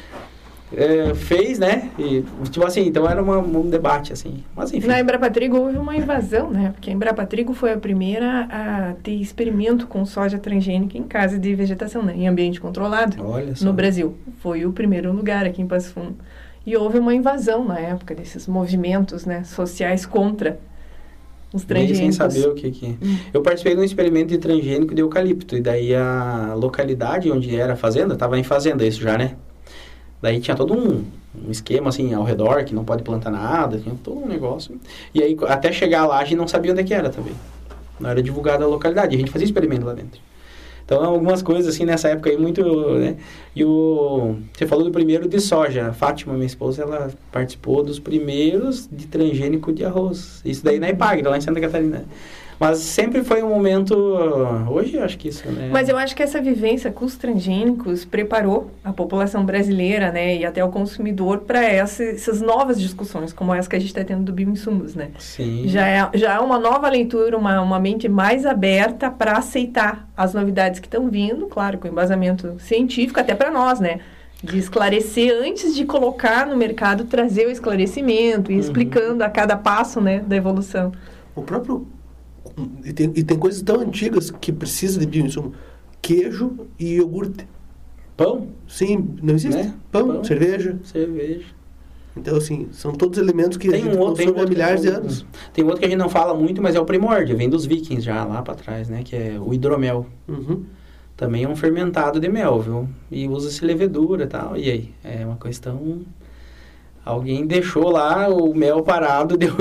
é, fez, né? E, tipo assim, então era uma, um debate, assim. Mas enfim. Na Embrapa Trigo houve uma invasão, né? Porque a Embrapa Trigo foi a primeira a ter experimento com soja transgênica em casa de vegetação, né? Em ambiente controlado. Olha só. No Brasil. Foi o primeiro lugar aqui em Passo Fundo. E houve uma invasão na época desses movimentos, né, sociais contra os transgênicos. Sem saber o que que... Hum. Eu participei de um experimento de transgênico de eucalipto. E daí a localidade onde era a fazenda, estava em fazenda isso já, né? Daí tinha todo um, um esquema assim ao redor, que não pode plantar nada, tinha todo um negócio. E aí até chegar lá a gente não sabia onde é que era também. Não era divulgada a localidade, a gente fazia experimento lá dentro. Então algumas coisas assim nessa época aí muito, né? E o... Você falou do primeiro de soja. A Fátima, minha esposa, ela participou dos primeiros de transgênico de arroz. Isso daí na Ipagre, lá em Santa Catarina. Mas sempre foi um momento... Hoje eu acho que isso, né? Mas eu acho que essa vivência com os transgênicos preparou a população brasileira, né? E até o consumidor para essa, essas novas discussões, como essa que a gente está tendo do bioinsumos, né? Sim. Já é, já é uma nova leitura, uma, uma mente mais aberta para aceitar as novidades que estão vindo, claro, com embasamento científico, até para nós, né? De esclarecer antes de colocar no mercado, trazer o esclarecimento e uhum. explicando a cada passo, né, da evolução. O próprio... E tem, e tem coisas tão antigas que precisa de bioinsumo. Queijo e iogurte. Pão? Sim, não existe. Né? Pão, Pão, cerveja. Cerveja. Então, assim, são todos elementos que tem a gente um outro, consome há milhares tem de anos. Tem outro que a gente não fala muito, mas é o primórdio. Vem dos vikings já, lá para trás, né? Que é o hidromel. Uhum. Também é um fermentado de mel, viu? E usa-se levedura e tal. E aí? É uma questão... Alguém deixou lá o mel parado deu...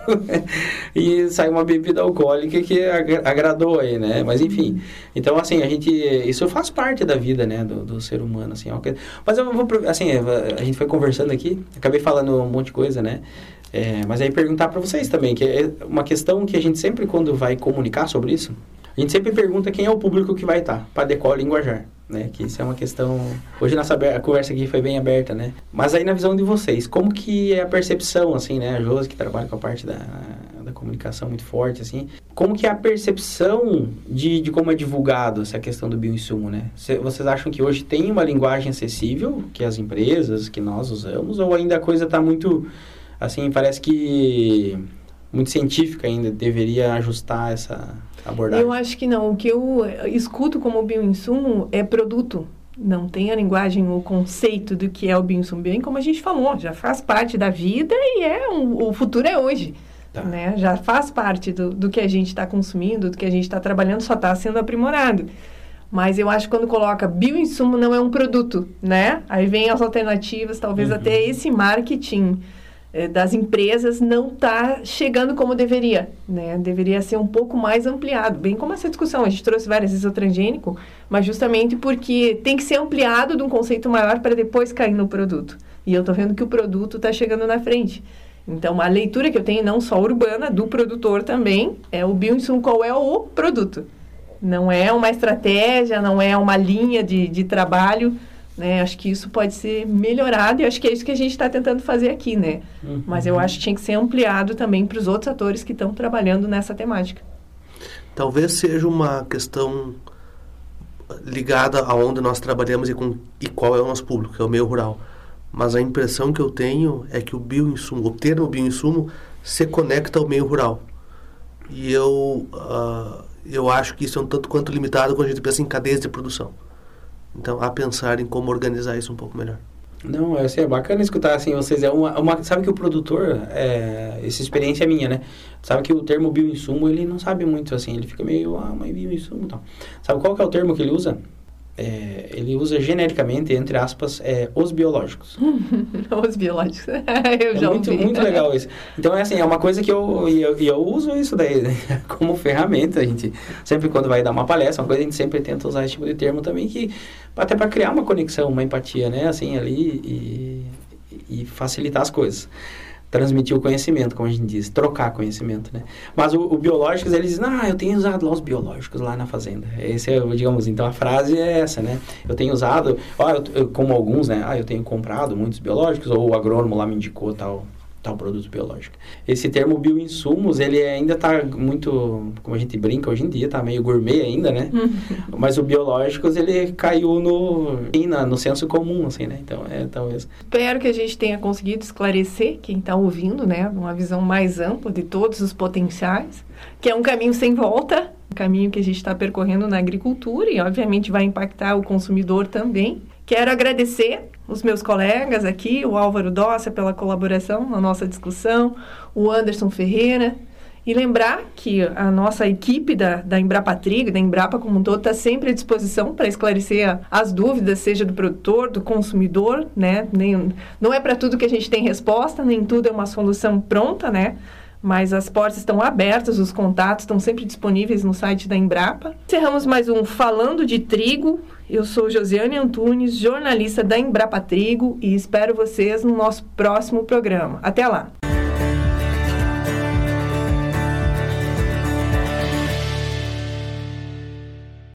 e saiu uma bebida alcoólica que agradou aí, né? Mas enfim, então assim, a gente... Isso faz parte da vida, né? Do, do ser humano, assim. Mas eu vou... Assim, a gente foi conversando aqui, acabei falando um monte de coisa, né? É, mas aí perguntar para vocês também, que é uma questão que a gente sempre, quando vai comunicar sobre isso, a gente sempre pergunta quem é o público que vai estar, para decolar e linguajar. Né, que isso é uma questão... Hoje nossa a conversa aqui foi bem aberta, né? Mas aí na visão de vocês, como que é a percepção, assim, né? A Josi, que trabalha com a parte da, da comunicação muito forte, assim. Como que é a percepção de, de como é divulgado essa questão do bioinsumo, né? Cê, vocês acham que hoje tem uma linguagem acessível que as empresas, que nós usamos? Ou ainda a coisa está muito... Assim, parece que... muito científica ainda, deveria ajustar essa abordagem? Eu acho que não. O que eu escuto como bioinsumo é produto. Não tem a linguagem, o conceito do que é o bioinsumo. Bem como a gente falou, já faz parte da vida e é um, o futuro é hoje. Tá. Né? Já faz parte do, do que a gente está consumindo, do que a gente está trabalhando, só está sendo aprimorado. Mas eu acho que quando coloca bioinsumo não é um produto, né? Aí vem as alternativas, talvez uhum. até esse marketing das empresas não está chegando como deveria, né? Deveria ser um pouco mais ampliado, bem como essa discussão. A gente trouxe várias vezes o transgênico, mas justamente porque tem que ser ampliado de um conceito maior para depois cair no produto. E eu estou vendo que o produto está chegando na frente. Então, a leitura que eu tenho, não só urbana, do produtor também, é o bioinsumo, qual é o produto. Não é uma estratégia, não é uma linha de, de trabalho, né? Acho que isso pode ser melhorado e acho que é isso que a gente está tentando fazer aqui, né? Uhum. Mas eu acho que tinha que ser ampliado também para os outros atores que estão trabalhando nessa temática. Talvez seja uma questão ligada aonde nós trabalhamos e, com, e qual é o nosso público, que é o meio rural. Mas a impressão que eu tenho é que o bioinsumo, o termo bioinsumo, se conecta ao meio rural. E eu, uh, eu acho que isso é um tanto quanto limitado quando a gente pensa em cadeias de produção. Então, a pensar em como organizar isso um pouco melhor. Não, é, assim, é bacana escutar, assim, vocês, é uma, uma sabe que o produtor, é, essa experiência é minha, né? Sabe que o termo bioinsumo, ele não sabe muito, assim, ele fica meio, ah, mas bioinsumo e tal. Sabe qual que é o termo que ele usa? É, ele usa genericamente, entre aspas, é, os biológicos. Os biológicos. eu é já muito, ouvi. muito legal isso. Então, é assim, é uma coisa que eu, eu, eu uso isso daí, né? Como ferramenta. A gente, sempre quando vai dar uma palestra, uma coisa, a gente sempre tenta usar esse tipo de termo também, que até para criar uma conexão, uma empatia, né? Assim, ali e, e facilitar as coisas. Transmitir o conhecimento, como a gente diz, trocar conhecimento, né? Mas o, o biológicos, eles dizem, ah, eu tenho usado lá os biológicos lá na fazenda. Esse é, digamos, então a frase é essa, né? Eu tenho usado, ó, eu, eu, como alguns, né? Ah, eu tenho comprado muitos biológicos, ou o agrônomo lá me indicou tal, tal produto biológico. Esse termo bioinsumos, ele ainda está muito, como a gente brinca hoje em dia, está meio gourmet ainda, né? Mas o biológicos, ele caiu no, no senso comum, assim, né? Então, é talvez... Espero que a gente tenha conseguido esclarecer quem está ouvindo, né? Uma visão mais ampla de todos os potenciais, que é um caminho sem volta, um caminho que a gente está percorrendo na agricultura e, obviamente, vai impactar o consumidor também. Quero agradecer os meus colegas aqui, o Álvaro Dossa, pela colaboração na nossa discussão, o Anderson Ferreira, e lembrar que a nossa equipe da, da Embrapa Trigo, da Embrapa como um todo, está sempre à disposição para esclarecer a, as dúvidas, seja do produtor, do consumidor, né? Nem, não é para tudo que a gente tem resposta, nem tudo é uma solução pronta, né? Mas as portas estão abertas, os contatos estão sempre disponíveis no site da Embrapa. Encerramos mais um Falando de Trigo. Eu sou Josiane Antunes, jornalista da Embrapa Trigo, e espero vocês no nosso próximo programa. Até lá!